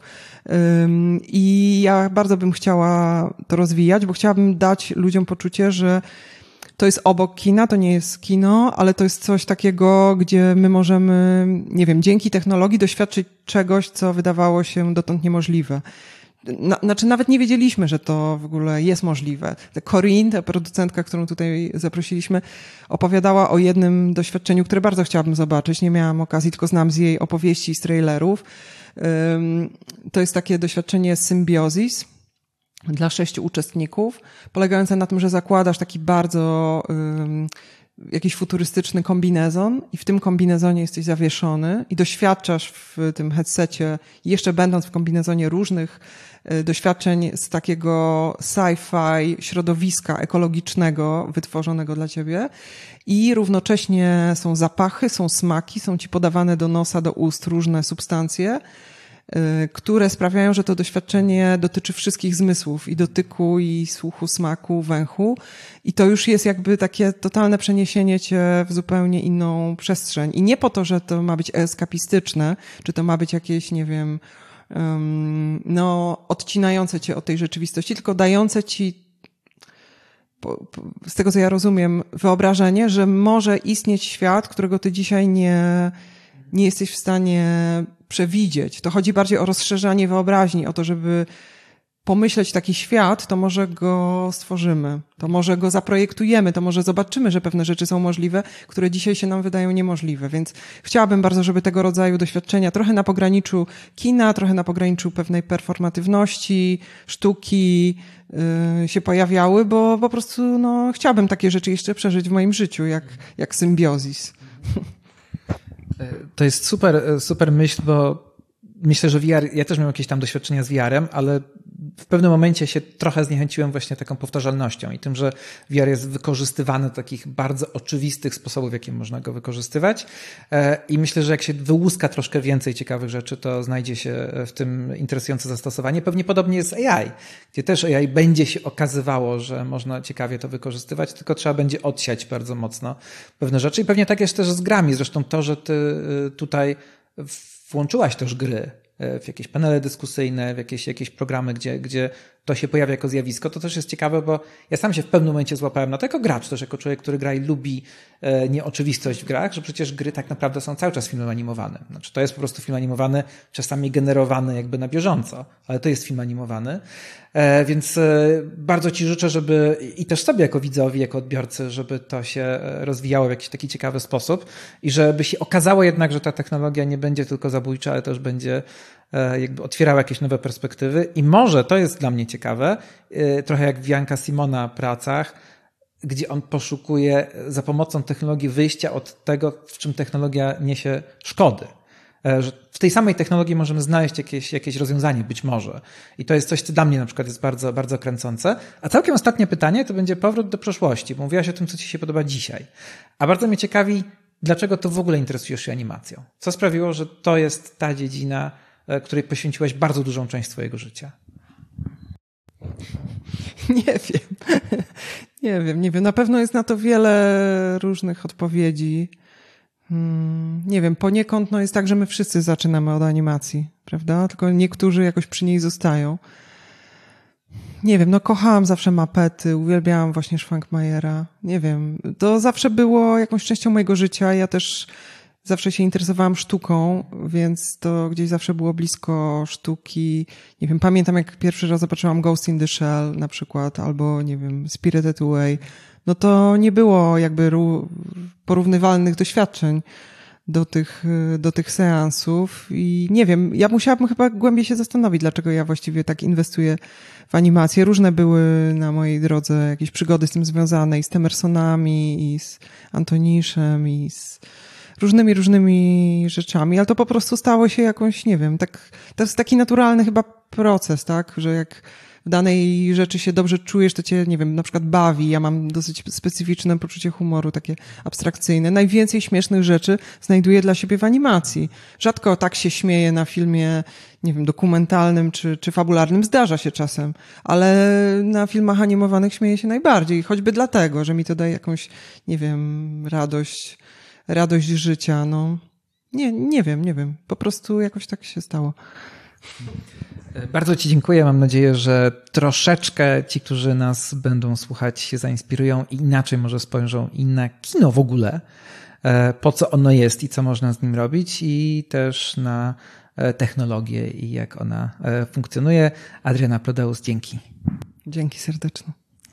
i ja bardzo bym chciała to rozwijać, bo chciałabym dać ludziom poczucie, że to jest obok kina, to nie jest kino, ale to jest coś takiego, gdzie my możemy, nie wiem, dzięki technologii doświadczyć czegoś, co wydawało się dotąd niemożliwe. Na, znaczy nawet nie wiedzieliśmy, że to w ogóle jest możliwe. Corinne, ta producentka, którą tutaj zaprosiliśmy, opowiadała o jednym doświadczeniu, które bardzo chciałabym zobaczyć. Nie miałam okazji, tylko znam z jej opowieści i z trailerów. To jest takie doświadczenie Symbiosis dla sześciu uczestników, polegające na tym, że zakładasz taki bardzo um, jakiś futurystyczny kombinezon i w tym kombinezonie jesteś zawieszony i doświadczasz w tym headsetie, jeszcze będąc w kombinezonie, różnych y, doświadczeń z takiego sci-fi środowiska ekologicznego wytworzonego dla ciebie i równocześnie są zapachy, są smaki, są ci podawane do nosa, do ust różne substancje, które sprawiają, że to doświadczenie dotyczy wszystkich zmysłów i dotyku, i słuchu, smaku, węchu i to już jest jakby takie totalne przeniesienie cię w zupełnie inną przestrzeń i nie po to, że to ma być eskapistyczne, czy to ma być jakieś, nie wiem, um, no odcinające cię od tej rzeczywistości, tylko dające ci, po, po, z tego co ja rozumiem, wyobrażenie, że może istnieć świat, którego ty dzisiaj nie, nie jesteś w stanie przewidzieć. To chodzi bardziej o rozszerzanie wyobraźni, o to, żeby pomyśleć taki świat, to może go stworzymy, to może go zaprojektujemy, to może zobaczymy, że pewne rzeczy są możliwe, które dzisiaj się nam wydają niemożliwe. Więc chciałabym bardzo, żeby tego rodzaju doświadczenia trochę na pograniczu kina, trochę na pograniczu pewnej performatywności, sztuki yy, się pojawiały, bo po prostu no, chciałabym takie rzeczy jeszcze przeżyć w moim życiu, jak, jak Symbiosis. To jest super, super myśl, bo myślę, że V R, ja też miałem jakieś tam doświadczenia z V R-em, ale w pewnym momencie się trochę zniechęciłem właśnie taką powtarzalnością i tym, że V R jest wykorzystywany do takich bardzo oczywistych sposobów, w jaki można go wykorzystywać. I myślę, że jak się wyłuska troszkę więcej ciekawych rzeczy, to znajdzie się w tym interesujące zastosowanie. Pewnie podobnie jest z A I, gdzie też A I będzie się okazywało, że można ciekawie to wykorzystywać, tylko trzeba będzie odsiać bardzo mocno pewne rzeczy. I pewnie tak jest też z grami. Zresztą to, że ty tutaj włączyłaś też gry w jakieś panele dyskusyjne, w jakieś, jakieś programy, gdzie, gdzie to się pojawia jako zjawisko, to też jest ciekawe, bo ja sam się w pewnym momencie złapałem na to jako gracz, też jako człowiek, który gra i lubi nieoczywistość w grach, że przecież gry tak naprawdę są cały czas filmem animowanym. Znaczy to jest po prostu film animowany, czasami generowany jakby na bieżąco, ale to jest film animowany. Więc bardzo ci życzę, żeby i też sobie jako widzowi, jako odbiorcy, żeby to się rozwijało w jakiś taki ciekawy sposób i żeby się okazało jednak, że ta technologia nie będzie tylko zabójcza, ale też będzie jakby otwierała jakieś nowe perspektywy i może, to jest dla mnie ciekawe, trochę jak w Janka Simona pracach, gdzie on poszukuje za pomocą technologii wyjścia od tego, w czym technologia niesie szkody. Że w tej samej technologii możemy znaleźć jakieś, jakieś rozwiązanie, być może. I to jest coś, co dla mnie na przykład jest bardzo, bardzo kręcące. A całkiem ostatnie pytanie to będzie powrót do przeszłości, bo mówiłaś o tym, co ci się podoba dzisiaj. A bardzo mnie ciekawi, dlaczego to w ogóle interesujesz się animacją? Co sprawiło, że to jest ta dziedzina, której poświęciłaś bardzo dużą część swojego życia? Nie wiem. Nie wiem, nie wiem. Na pewno jest na to wiele różnych odpowiedzi. Hmm, nie wiem, poniekąd no jest tak, że my wszyscy zaczynamy od animacji, prawda? Tylko niektórzy jakoś przy niej zostają. Nie wiem, no kochałam zawsze mapety, uwielbiałam właśnie Schwankmajera. Nie wiem, to zawsze było jakąś częścią mojego życia. Ja też zawsze się interesowałam sztuką, więc to gdzieś zawsze było blisko sztuki. Nie wiem, pamiętam jak pierwszy raz zobaczyłam Ghost in the Shell na przykład, albo nie wiem, Spirited Away. No to nie było jakby porównywalnych doświadczeń do tych, do tych seansów i nie wiem, ja musiałabym chyba głębiej się zastanowić, dlaczego ja właściwie tak inwestuję w animację. Różne były na mojej drodze jakieś przygody z tym związane i z Temersonami, i z Antoniszem, i z różnymi, różnymi rzeczami, ale to po prostu stało się jakąś, nie wiem, tak, to jest taki naturalny chyba proces, tak, że jak w danej rzeczy się dobrze czujesz, to cię, nie wiem, na przykład bawi. Ja mam dosyć specyficzne poczucie humoru, takie abstrakcyjne. Najwięcej śmiesznych rzeczy znajduję dla siebie w animacji. Rzadko tak się śmieję na filmie, nie wiem, dokumentalnym czy, czy fabularnym. Zdarza się czasem, ale na filmach animowanych śmieję się najbardziej. Choćby dlatego, że mi to daje jakąś, nie wiem, radość, radość życia. No, nie, nie wiem, nie wiem. Po prostu jakoś tak się stało. Bardzo ci dziękuję. Mam nadzieję, że troszeczkę ci, którzy nas będą słuchać, się zainspirują i inaczej może spojrzą i na kino w ogóle, po co ono jest i co można z nim robić, i też na technologię i jak ona funkcjonuje. Adriana Prodeus, dzięki. Dzięki serdeczne.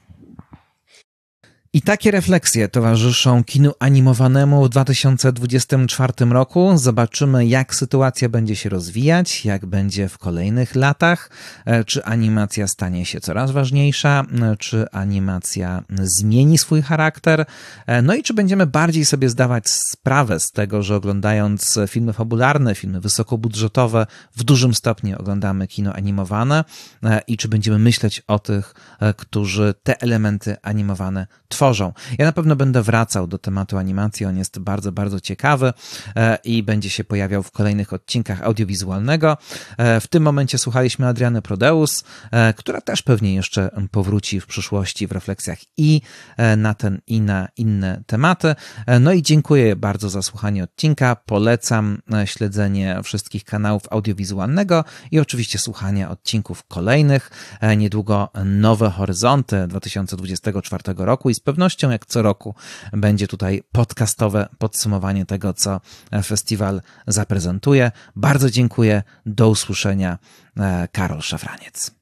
I takie refleksje towarzyszą kinu animowanemu w dwa tysiące dwudziestym czwartym roku. Zobaczymy, jak sytuacja będzie się rozwijać, jak będzie w kolejnych latach, czy animacja stanie się coraz ważniejsza, czy animacja zmieni swój charakter, no i czy będziemy bardziej sobie zdawać sprawę z tego, że oglądając filmy fabularne, filmy wysokobudżetowe, w dużym stopniu oglądamy kino animowane i czy będziemy myśleć o tych, którzy te elementy animowane tworzą. Tworzą. Ja na pewno będę wracał do tematu animacji, on jest bardzo, bardzo ciekawy i będzie się pojawiał w kolejnych odcinkach audiowizualnego. W tym momencie słuchaliśmy Adriany Prodeus, która też pewnie jeszcze powróci w przyszłości w refleksjach i na ten, i na inne tematy. No i dziękuję bardzo za słuchanie odcinka. Polecam śledzenie wszystkich kanałów audiowizualnego i oczywiście słuchanie odcinków kolejnych. Niedługo nowe horyzonty dwa tysiące dwudziestego czwartego roku i z pewnością jak co roku będzie tutaj podcastowe podsumowanie tego, co festiwal zaprezentuje. Bardzo dziękuję. Do usłyszenia. Karol Szafraniec.